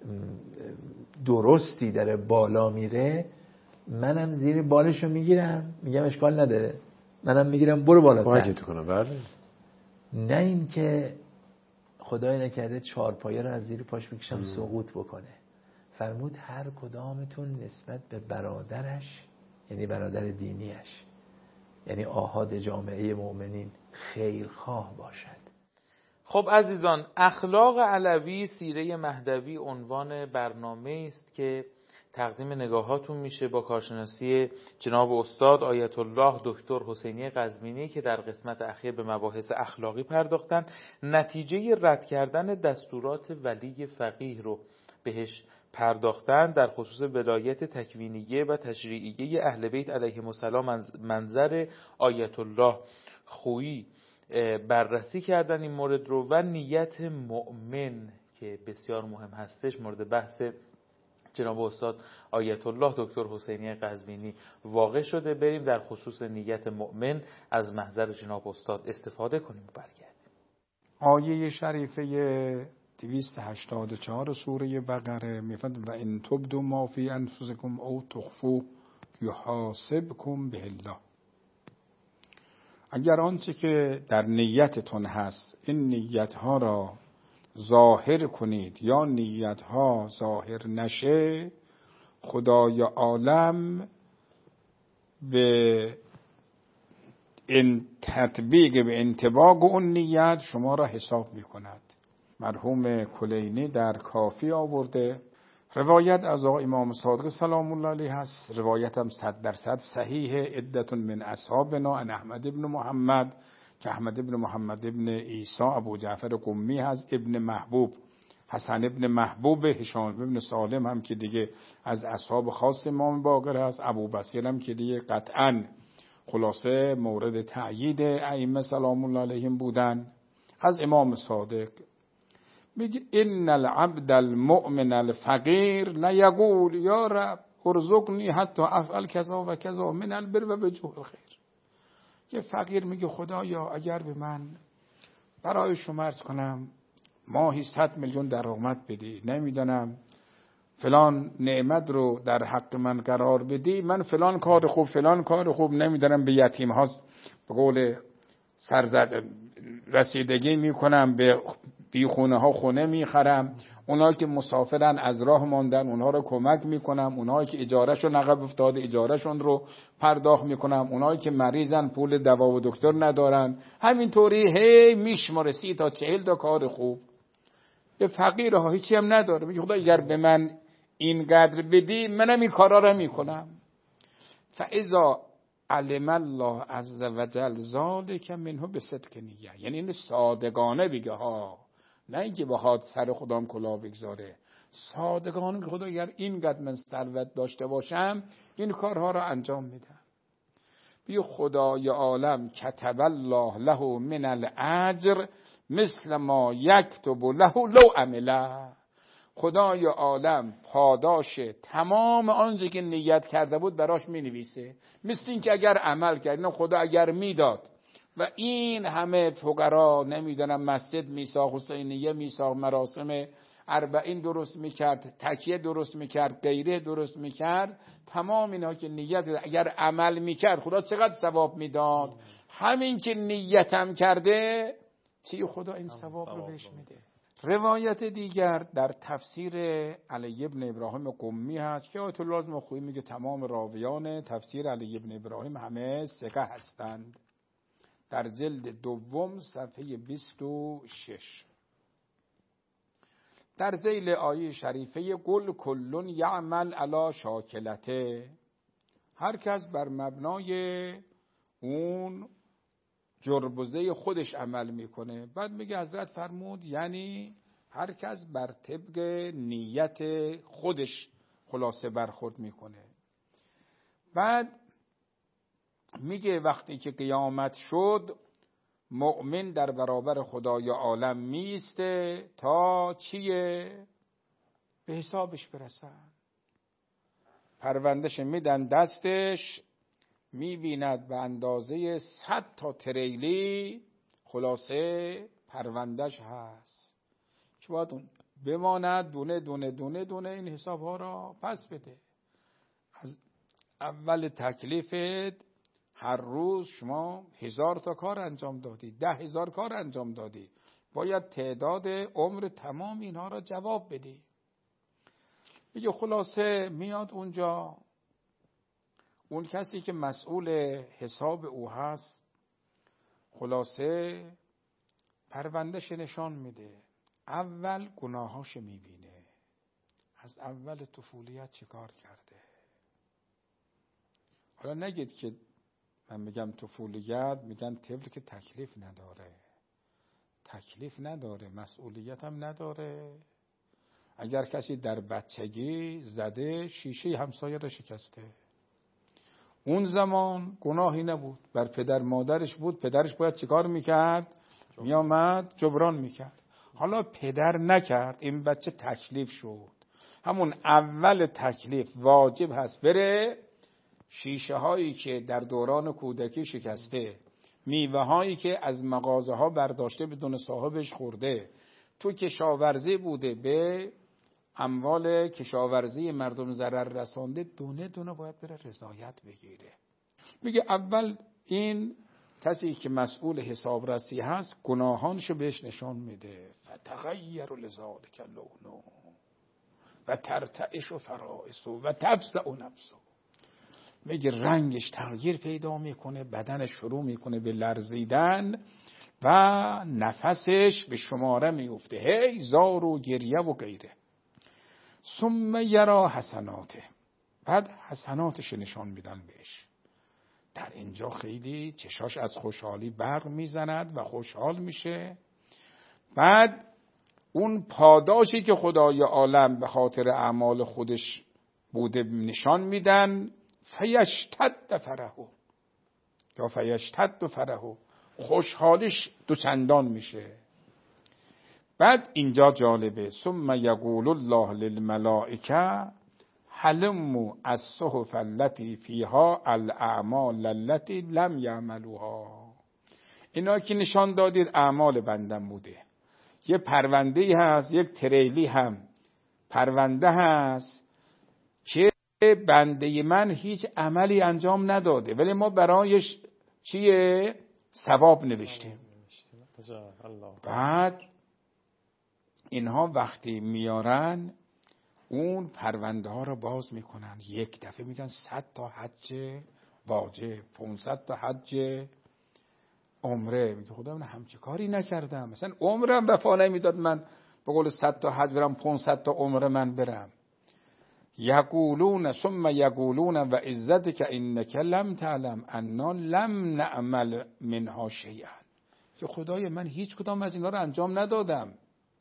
درستی داره بالا میره منم زیر بالشو میگیرم، میگم اشکال نداره، منم میگیرم برو بالاتر کمکت کنم. بله. نه این که خدای نکرده چهارپایه رو از زیر پاش میکشم سقوط بکنه. فرمود هر کدامتون نسبت به برادرش یعنی برادر دینیش یعنی آحاد جامعه مؤمنین خیرخواه باشد. خب عزیزان، اخلاق علوی سیره مهدوی عنوان برنامه است که تقدیم نگاهاتون میشه با کارشناسی جناب استاد آیت الله دکتر حسینی قزوینی که در قسمت اخیر به مباحث اخلاقی پرداختن. نتیجه رد کردن دستورات ولی فقیه رو بهش پرداختن. در خصوص ولایت تکوینیه و تشریعیه اهل بیت علیهم السلام منظر آیت الله خویی بررسی کردن این مورد رو و نیت مؤمن که بسیار مهم هستش مورد بحث جناب استاد آیت الله دکتر حسینی قزوینی واقع شده. بریم در خصوص نیت مؤمن از محضر جناب استاد استفاده کنیم و برگردیم. آیه شریفه دویست و هشتاد و چهار سوره بقره میفرماید و ان تبدوا ما فی انفسکم او تخفوه یحاسبکم به الله. اگر آنچه که در نیتتون هست این نیتها را ظاهر کنید یا نیتها ظاهر نشه، خدای عالم به این تطبیق به انطباق اون نیت شما را حساب می کند. مرحوم کلینی در کافی آورده روایت از آقا امام صادق سلام الله علیه هست، روایت هم صد درصد صحیح. عدتون من اصحابنا ان احمد ابن محمد که احمد ابن محمد ابن عیسی ابو جعفر قمی هست، ابن محبوب حسن ابن محبوب، هشام ابن سالم هم که دیگه از اصحاب خاص امام باقر هست، ابو بصیر هم که دیگه قطعا خلاصه مورد تأیید ائمه سلام الله علیهم بودن. از امام صادق میگه ان العبد المؤمن الفقیر لا یقول یا رب ارزقنی حتی افعل کذا و کذا من البر و وجوه الخیر. یه فقیر میگه خدایا اگر به من برای شما عرض کنم ماهی صد میلیون درآمد بدی، نمیدونم فلان نعمت رو در حق من قرار بدی، من فلان کار خوب فلان کار خوب نمیدونم به یتیم ها به قول سرزد رسیدگی میکنم، به بی خونه ها خونه میخرم، اونایی که مسافرن از راه ماندن اونها رو کمک میکنم، اونایی که اجارهشون عقب افتاده اجارهشون رو پرداخت میکنم، اونایی که مریضن پول دوا و دکتر ندارن. همینطوری هی میشماره سی تا چهل تا کار خوب. به فقیر ها هیچی هم نداره، میگه خدا اگر به من اینقدر بدی منم این کارا رو میکنم. فاذا علم الله عز وجل ذلک منه بصدق نیه، یعنی این صادقانه بگه ها، نه اینکه بخواد سر خودم کلاه بگذاره، صادقانه خدا اگر اینقدر من ثروت داشته باشم این کارها رو انجام میدم. بی خدای عالم کتب الله له من الاجر مثل ما یکتب له لو عمله. خدای عالم پاداش تمام آنچه که نیت کرده بود براش مینویسه، مثل این که اگر عمل کرد. نه خدا اگر میداد و این همه فقرا نمیدونم مسجد میساخت، حسینیه میساخت، مراسم اربعین درست میکرد، تکیه درست میکرد، غیره درست میکرد، تمام اینا که نیت اگر عمل میکرد خدا چقدر ثواب میداد. همین که نیتم کرده چی خدا این ثواب رو بهش میده. روایت دیگر در تفسیر علی ابن ابراهیم قمی هست که آیت الله مخوی میگه تمام راویان تفسیر علی ابن ابراهیم همه ثقه هستند. در جلد دوم صفحه بیست و شش در ذیل آیه شریفه قل کل یعمل علی شاکلته، هر کس بر مبنای اون جربزه خودش عمل میکنه. بعد میگه حضرت فرمود یعنی هر کس بر طبق نیت خودش خلاصه برخورد میکنه. بعد میگه وقتی که قیامت شد مؤمن در برابر خدای عالم میسته تا چیه؟ به حسابش برسن. پروندهش میدن دستش، میبیند به اندازه صد تا تریلی خلاصه پروندهش هست که باید بماند دونه دونه دونه دونه این حساب ها را پس بده. از اول تکلیفت هر روز شما هزار تا کار انجام دادی، ده هزار کار انجام دادی، باید تعداد عمر تمام اینها را جواب بدی. میگه خلاصه میاد اونجا اون کسی که مسئول حساب او هست خلاصه پروندهش نشان میده. اول گناهاش میبینه، از اول طفولیت چیکار کرده. حالا نگید که من میگم طفولیت، میگن طفل که تکلیف نداره. تکلیف نداره، مسئولیت هم نداره. اگر کسی در بچگی زده شیشه همسایه را شکسته، اون زمان گناهی نبود، بر پدر مادرش بود، پدرش باید چیکار میکرد؟ میامد جبران میکرد. حالا پدر نکرد، این بچه تکلیف شد. همون اول تکلیف واجب هست بره شیشه هایی که در دوران کودکی شکسته، میوه هایی که از مغازه ها برداشته بدون صاحبش خورده، تو کشاورزی بوده به اموال کشاورزی مردم ضرر رسانده، دونه دونه باید بره رضایت بگیره. میگه اول این کسی که مسئول حسابرسی هست گناهانشو بهش نشان میده. فتغیر لذالک لونه و ترتعش و فرائس و تفزع نفسه. میگه رنگش تغییر پیدا میکنه، بدنش شروع میکنه به لرزیدن و نفسش به شماره میفته، هی زار و گریه و غیره. ثم یرا حسناته، بعد حسناتش نشان میدن بهش. در اینجا خیلی چشاش از خوشحالی برق میزند و خوشحال میشه. بعد اون پاداشی که خدای عالم به خاطر اعمال خودش بوده نشان میدن. فیشتد فرحو یا فیشتد فرحو، خوشحالیش دوچندان میشه. بعد اینجا جالبه، ثم یقول الله للملائکه حلموا الصحف التي فيها الاعمال التي لم يعملوها. اینا که نشان دادید اعمال بندم بوده. یه پرونده هست، یک تریلی هم پرونده هست که بنده من هیچ عملی انجام نداده ولی ما برایش چیه؟ ثواب نوشتیم. بعد اینها وقتی میارن اون پرونده ها رو باز میکنن، یک دفعه میگن صد تا حج واجب، پانصد تا حج عمره. میگه خدا من همچه کاری نکردم، مثلا عمرم وفا نمیداد من به قول صد تا حج برم، پانصد تا عمره من برم. یقولون ثم یقولون و عزتک انک لم تعلم انا لم نعمل منها شیئا. که خدای من هیچ کدام از اینا رو انجام ندادم.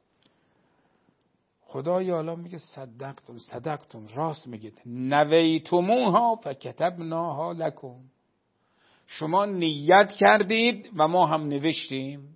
خدای عالم میگه صدقتم صدقتم، راست میگید. نویتموها فکتبناها لکم، شما نیت کردید و ما هم نوشتیم.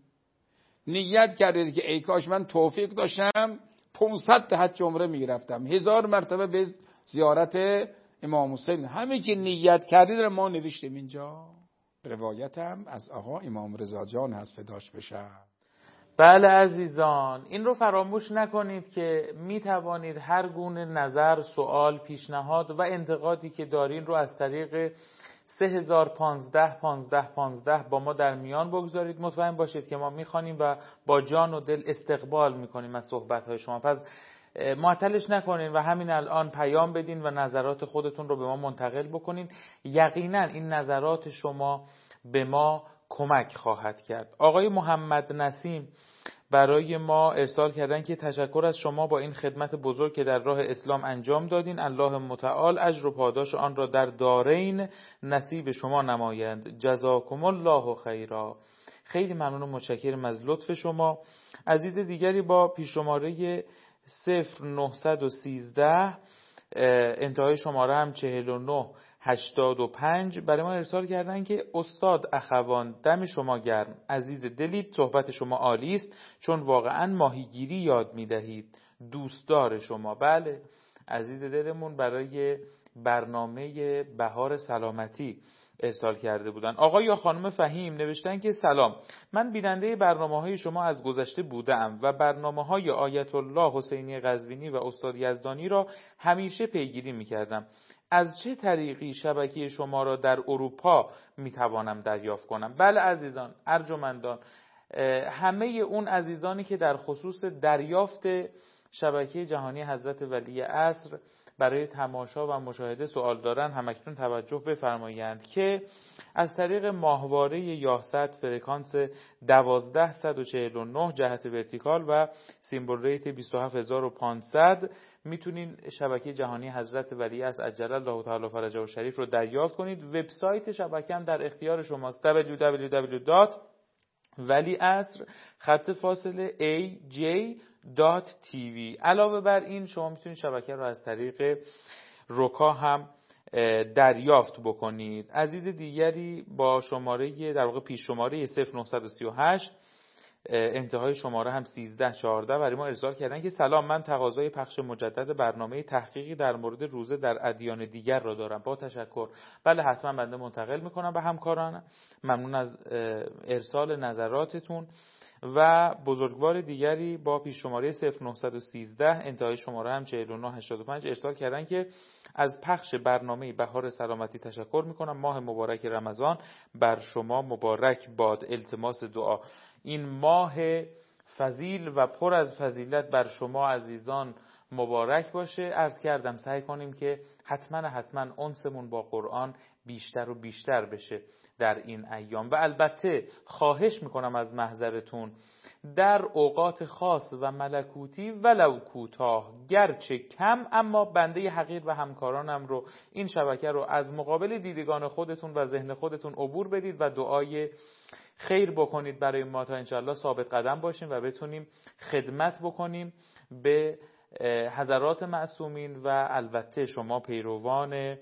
نیت کردید که ای کاش من توفیق داشتم پانصد تا حج عمره میرفتم، هزار مرتبه به زیارت امام حسین. همه که نیت کردید رو ما نوشتیم اینجا. روایتم از آقا امام رضا جان هست، فداش بشه. بله عزیزان، این رو فراموش نکنید که می توانید هر گونه نظر، سوال، پیشنهاد و انتقادی که دارین رو از طریق سه هزار و پانزده پانزده پانزده با ما در میان بگذارید. مطمئن باشید که ما میخوانیم و با جان و دل استقبال میکنیم از صحبت‌های شما. پس معطلش نکنین و همین الان پیام بدین و نظرات خودتون رو به ما منتقل بکنین. یقینا این نظرات شما به ما کمک خواهد کرد. آقای محمد نسیم برای ما ارسال کردن که تشکر از شما با این خدمت بزرگ که در راه اسلام انجام دادین. الله متعال اجر و پاداش آن را در دارین نصیب شما نمایند. جزاکم الله خیرا. خیلی ممنون و متشکرم از لطف شما. عزیز دیگری با پیش شماره صفر نهصد و سیزده انتهای شماره هم چهل و نه هشتاد و پنج برای ما ارسال کردن که استاد اخوان دم شما گرم، عزیز دلید، صحبت شما عالی است چون واقعا ماهیگیری یاد میدهید، دوستدار شما. بله عزیز دلمون برای برنامه بهار سلامتی ارسال کرده بودن. آقا یا خانم فهیم نوشتن که سلام، من بیننده برنامه‌های شما از گذشته بودم و برنامه‌های آیت الله حسینی قزوینی و استاد یزدانی را همیشه پیگیری می‌کردم. از چه طریقی شبکه شما را در اروپا میتوانم دریافت کنم؟ بله عزیزان ارجمندان، همه اون عزیزانی که در خصوص دریافت شبکه جهانی حضرت ولی عصر برای تماشا و مشاهده سوال دارن همکنون توجه بفرمایند که از طریق ماهواره یاهصد فرکانس دوازده صد و چهل و نه جهت ورتیکال و سیمبل ریت بیست و هفت هزار و پانصد میتونین شبکه جهانی حضرت ولی عصر عجل الله تعالی فرجه و شریف رو دریافت کنید. وبسایت شبکه هم در اختیار شماست دبلیو دبلیو دبلیو دات ولی عصر خط فاصله ای جی دات تی وی. علاوه بر این شما میتونید شبکه رو از طریق روکا هم دریافت بکنید. عزیز دیگری با شماره در واقع پیش شماره صفر نه سه هشت انتهای شماره هم سیزده چهارده برای ما ارسال کردن که سلام، من تقاضای پخش مجدد برنامه تحقیقی در مورد روزه در ادیان دیگر را دارم. با تشکر. بله حتما بنده منتقل میکنم به همکاران. ممنون از ارسال نظراتتون. و بزرگوار دیگری با پیش شماره صفر نه یک سه انتهای شماره هم چهل و نه هشتاد و پنج ارسال کردن که از پخش برنامه بهار سلامتی تشکر میکنم. ماه مبارک رمضان بر شما مبارک باد. التماس دعا. این ماه فضیل و پر از فضیلت بر شما عزیزان مبارک باشه. عرض کردم سعی کنیم که حتما حتما انسمون با قرآن بیشتر و بیشتر بشه در این ایام. و البته خواهش میکنم از محضرتون در اوقات خاص و ملکوتی ولو کوتاه گرچه کم، اما بنده حقیر و همکارانم رو این شبکه رو از مقابل دیدگان خودتون و ذهن خودتون عبور بدید و دعای خیر بکنید برای ما تا انشاءالله ثابت قدم باشیم و بتونیم خدمت بکنیم به حضرات معصومین و البته شما پیروان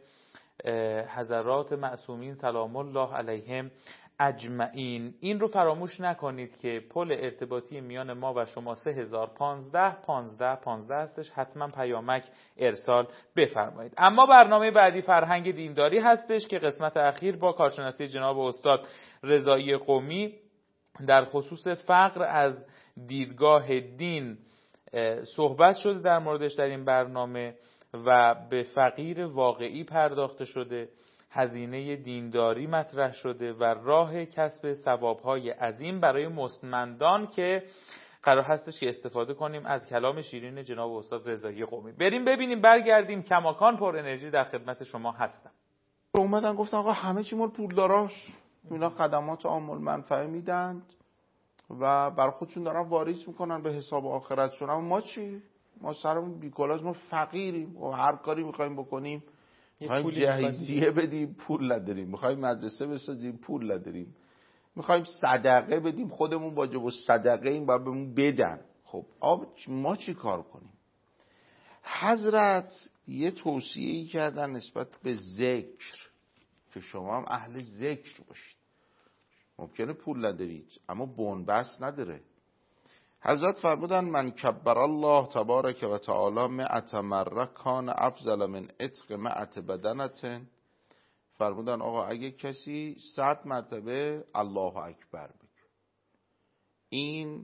حضرات معصومین سلام الله علیهم اجمعین. این رو فراموش نکنید که پل ارتباطی میان ما و شما سه هزار و پانزده پانزده پانزده هستش. حتما پیامک ارسال بفرمایید. اما برنامه بعدی فرهنگ دینداری هستش که قسمت اخیر با کارشناسی جناب استاد رضایی قمی در خصوص فقر از دیدگاه دین صحبت شده در موردش در این برنامه و به فقیر واقعی پرداخته شده، هزینه دینداری مطرح شده و راه کسب ثوابهای عظیم برای مستمندان که قرار هستش که استفاده کنیم از کلام شیرین جناب استاد رضایی قمی. بریم ببینیم، برگردیم. کماکان پر انرژی در خدمت شما هستم. اومدن گفتن آقا همه چی مال پولداراش، اینا خدمات عام المنفعه میدن و بر خودشون دارن واریز میکنن به حساب آخرتشون. اما ما چی؟ ما سرمون بیکلاس، ما فقیریم و هر کاری میخوایم بکنیم میخوایم جهیزیه بدیم پول نداریم، میخوایم مدرسه بسازیم پول نداریم، میخوایم صدقه بدیم خودمون واجب و صدقه این باید بهمون بدن. خب آب ما چی کار کنیم؟ حضرت یه توصیه‌ای کردن نسبت به ذکر که شما هم اهل ذکر باشید. ممکنه پول ندارید اما بنبست نداره. حضرت فرمودن من کبر الله تبارک و تعالی مئت مره کان افضل من عتق مئت بدنه. فرمودن آقا اگه کسی صد مرتبه الله اکبر بگه این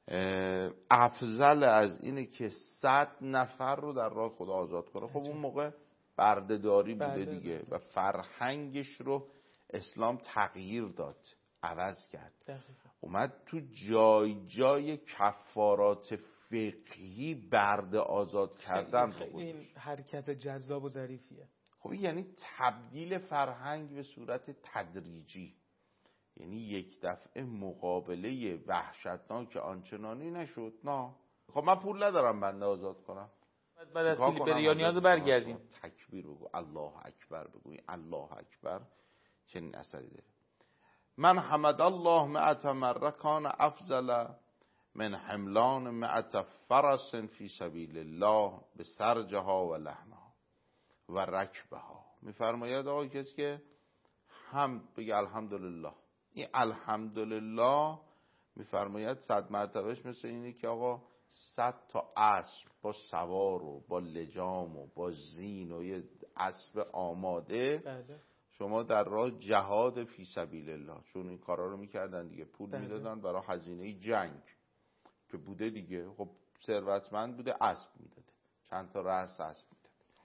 افضل از اینه که صد نفر رو در راه خدا آزاد کنه. خب اون موقع بردهداری بوده دیگه و فرهنگش رو اسلام تغییر داد، عوض کرد. اومد تو جای جای کفارات فقهی برده آزاد کردن. این حرکت جذاب و ظریفیه. خب یعنی تبدیل فرهنگ به صورت تدریجی، یعنی یک دفعه مقابله وحشتناک آنچنانی نشد. نه خب من پول ندارم بنده آزاد کنم، بعد از کلی بریا نیاز برگردیم. تکبیر بگو، الله اکبر بگو. الله اکبر چنین اثری داره. من حمد الله مئت مره کان افضل من حملان مئت فرس فی سبیل الله به سرجها و لحمها و رکبها. میفرماید آقا کسی که هم بگه الحمدلله، این الحمدلله میفرماید صد مرتبهش مثل اینه که آقا صد تا اسب با سوار و با لجام و با زین و یه اسب آماده بله. شما در راه جهاد فی سبیل الله، چون این کارا رو میکردن دیگه، پول بله. میدادن برای هزینه جنگ که بوده دیگه. خب ثروتمند بوده اسب میداده، چند تا رأس اسب میداده.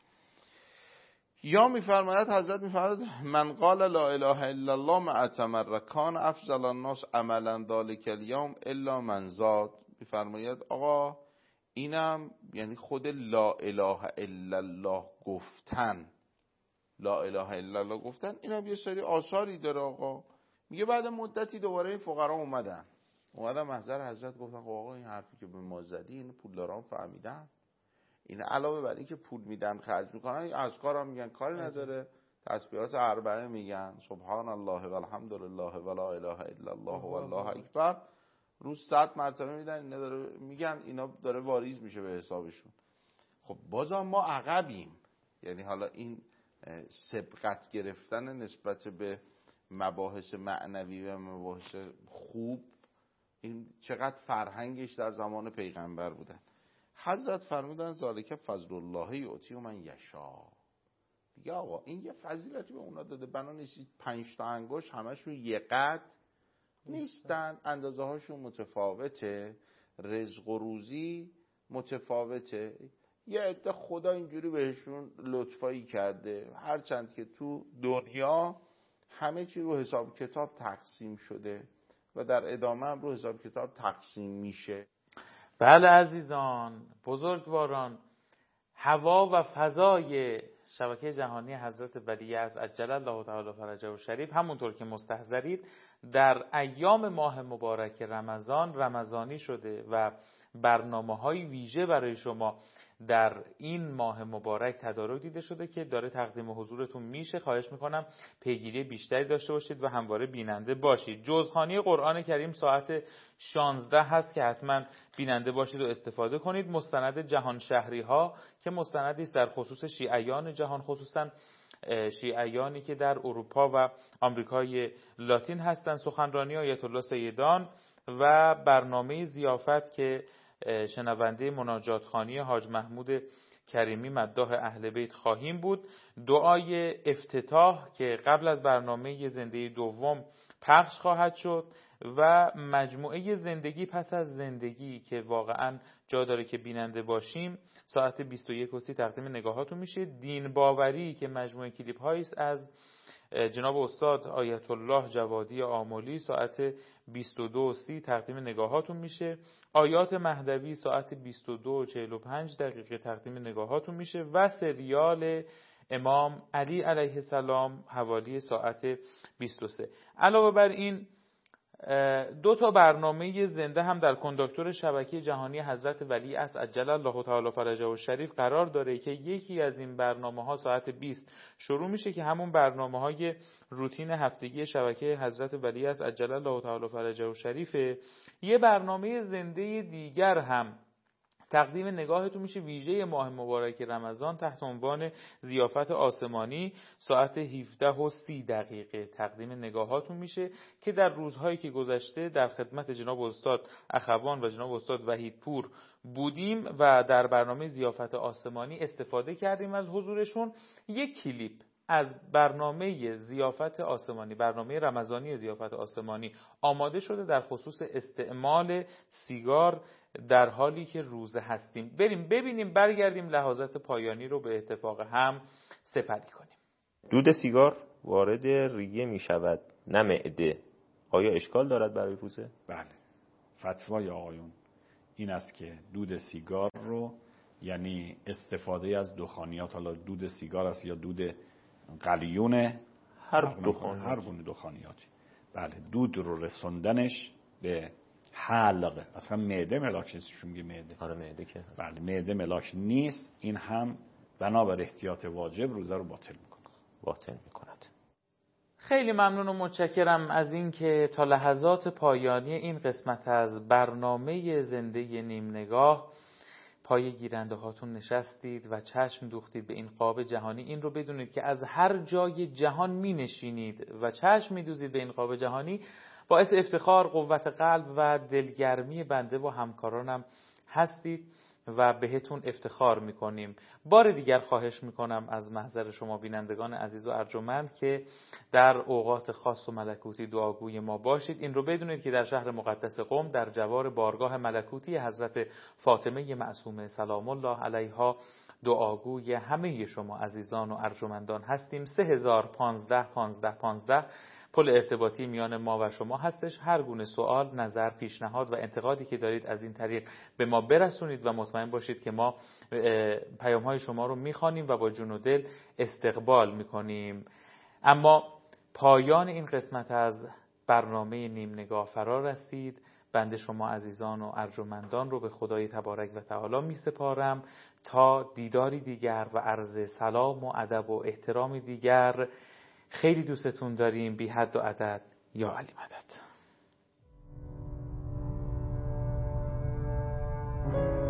یا میفرماید حضرت میفرماید من قال لا اله الا الله مئت مره کان افضل الناس عملا ذلک اليوم الا من زاد. میفرماید آقا اینم یعنی خود لا اله الا الله گفتن، لا اله الا الله گفتن اینم یه سری آثاری داره. آقا میگه بعد مدتی دوباره این فقرا اومدن اومدن محضر حضرت گفتن آقا این حرفی که به ما زدی این پولداران فهمیدن، این علاوه بر این که پول میدن خرج میکنن، اذکار هم میگن کاری نداره، تسبیحات اربعه میگن، سبحان الله و الحمدلله و لا اله الا الله و الله اکبر، روز صد مرتبه میدن، اینا داره میگن، اینا داره واریز میشه به حسابشون. خب بازم ما عقبیم. یعنی حالا این سبقت گرفتن نسبت به مباحث معنوی و مباحث خوب، این چقدر فرهنگش در زمان پیغمبر بودن. حضرت فرمودن ذالک فضل الله یؤتی من یشا. دیگه آقا این یه فضیلتی به اونا داده، بنا نیستید پنج تا انگشت همشون یه قد نیستن، اندازه هاشون متفاوته، رزق و روزی متفاوته. یه عده خدا اینجوری بهشون لطفایی کرده، هرچند که تو دنیا همه چی رو حساب کتاب تقسیم شده و در ادامه هم رو حساب کتاب تقسیم میشه. بله عزیزان، بزرگواران، هوا و فضای شبکه جهانی حضرت ولی از عجل الله تعالی فرجه و شریف، همونطور که مستحضرید در ایام ماه مبارک رمضان رمضانی شده و برنامه‌های ویژه برای شما در این ماه مبارک تدارک دیده شده که داره تقدیم حضورتون میشه. خواهش میکنم پیگیری بیشتری داشته باشید و همواره بیننده باشید. جزخوانی قرآن کریم ساعت شانزده هست که حتما بیننده باشید و استفاده کنید. مستند جهان شهری ها که مستندی است در خصوص شیعیان جهان، خصوصا شیعیانی که در اروپا و آمریکای لاتین هستند، سخنرانی آیت الله سیدان و برنامه ضیافت که شنونده مناجات خوانی حاج محمود کریمی مداح اهل بیت خواهیم بود. دعای افتتاح که قبل از برنامه زنده دوم پخش خواهد شد و مجموعه زندگی پس از زندگی که واقعا جا داره که بیننده باشیم ساعت بیست و یک و سی تقدیم نگاهاتون میشه. دین باوری که مجموعه کلیپ هایی است از جناب استاد آیت الله جوادی آملی ساعت بیست و دو و سی تقدیم نگاهاتون میشه. آیات مهدوی ساعت بیست و دو و چهل و پنج دقیقه تقدیم نگاهاتون میشه و سریال امام علی علیه السلام حوالی ساعت بیست و سه. علاوه بر این دو تا برنامه زنده هم در کنداکتور شبکه جهانی حضرت ولی از عجل الله تعالی فرجه و شریف قرار داره که یکی از این برنامه ها ساعت بیست شروع میشه که همون برنامه های روتین هفتگی شبکه حضرت ولی از عجل الله تعالی فرجه و شریفه. یه برنامه زنده دیگر هم تقدیم نگاهتون میشه ویژه ماه مبارک رمضان تحت عنوان ضیافت آسمانی ساعت هفده و سی دقیقه تقدیم نگاهاتون میشه که در روزهایی که گذشته در خدمت جناب استاد اخوان و جناب استاد وحیدپور بودیم و در برنامه ضیافت آسمانی استفاده کردیم از حضورشون. یک کلیپ از برنامه ضیافت آسمانی، برنامه رمضانی ضیافت آسمانی آماده شده در خصوص استعمال سیگار در حالی که روزه هستیم. بریم ببینیم، برگردیم لحظات پایانی رو به اتفاق هم سپری کنیم. دود سیگار وارد ریه می شود نه معده، آیا اشکال دارد برای روزه؟ بله، فتوای آقایون این است که دود سیگار رو، یعنی استفاده از دخانیات، حالا دود سیگار است یا دود قلیون، هر دخان هر گونه دخانیاتی، بله، دود رو رسوندنش به حلق، اصلا معده ملاک نیست، چون میگه معده، آره معده که بله معده ملاک نیست، این هم بنابر احتیاط واجب روزه رو باطل میکنه باطل میکند. خیلی ممنون و متشکرم از این که تا لحظات پایانی این قسمت از برنامه زنده نیم نگاه پای گیرنده هاتون نشستید و چشم دوختید به این قاب جهانی. این رو بدونید که از هر جای جهان می نشینید و چشم می دوزید به این قاب جهانی، باعث افتخار، قوت قلب و دلگرمی بنده و همکارانم هستید و بهتون افتخار میکنیم. بار دیگر خواهش میکنم از محضر شما بینندگان عزیز و ارجمند که در اوقات خاص و ملکوتی دعاگوی ما باشید. این رو بدونید که در شهر مقدس قم در جوار بارگاه ملکوتی حضرت فاطمه معصومه سلام الله علیها دعاگوی همه شما عزیزان و ارجمندان هستیم. سه هزار پانزده پانزده پانزده پل ارتباطی میان ما و شما هستش. هر گونه سوال، نظر، پیشنهاد و انتقادی که دارید از این طریق به ما برسونید و مطمئن باشید که ما پیام‌های شما رو میخوانیم و با جون و دل استقبال میکنیم. اما پایان این قسمت از برنامه نیم نگاه فرا رسید. بنده شما عزیزان و ارجمندان رو به خدای تبارک و تعالی می سپارم تا دیداری دیگر و عرض سلام و ادب و احترام دیگر. خیلی دوستتون داریم بی حد و عدد. یا علی مدد.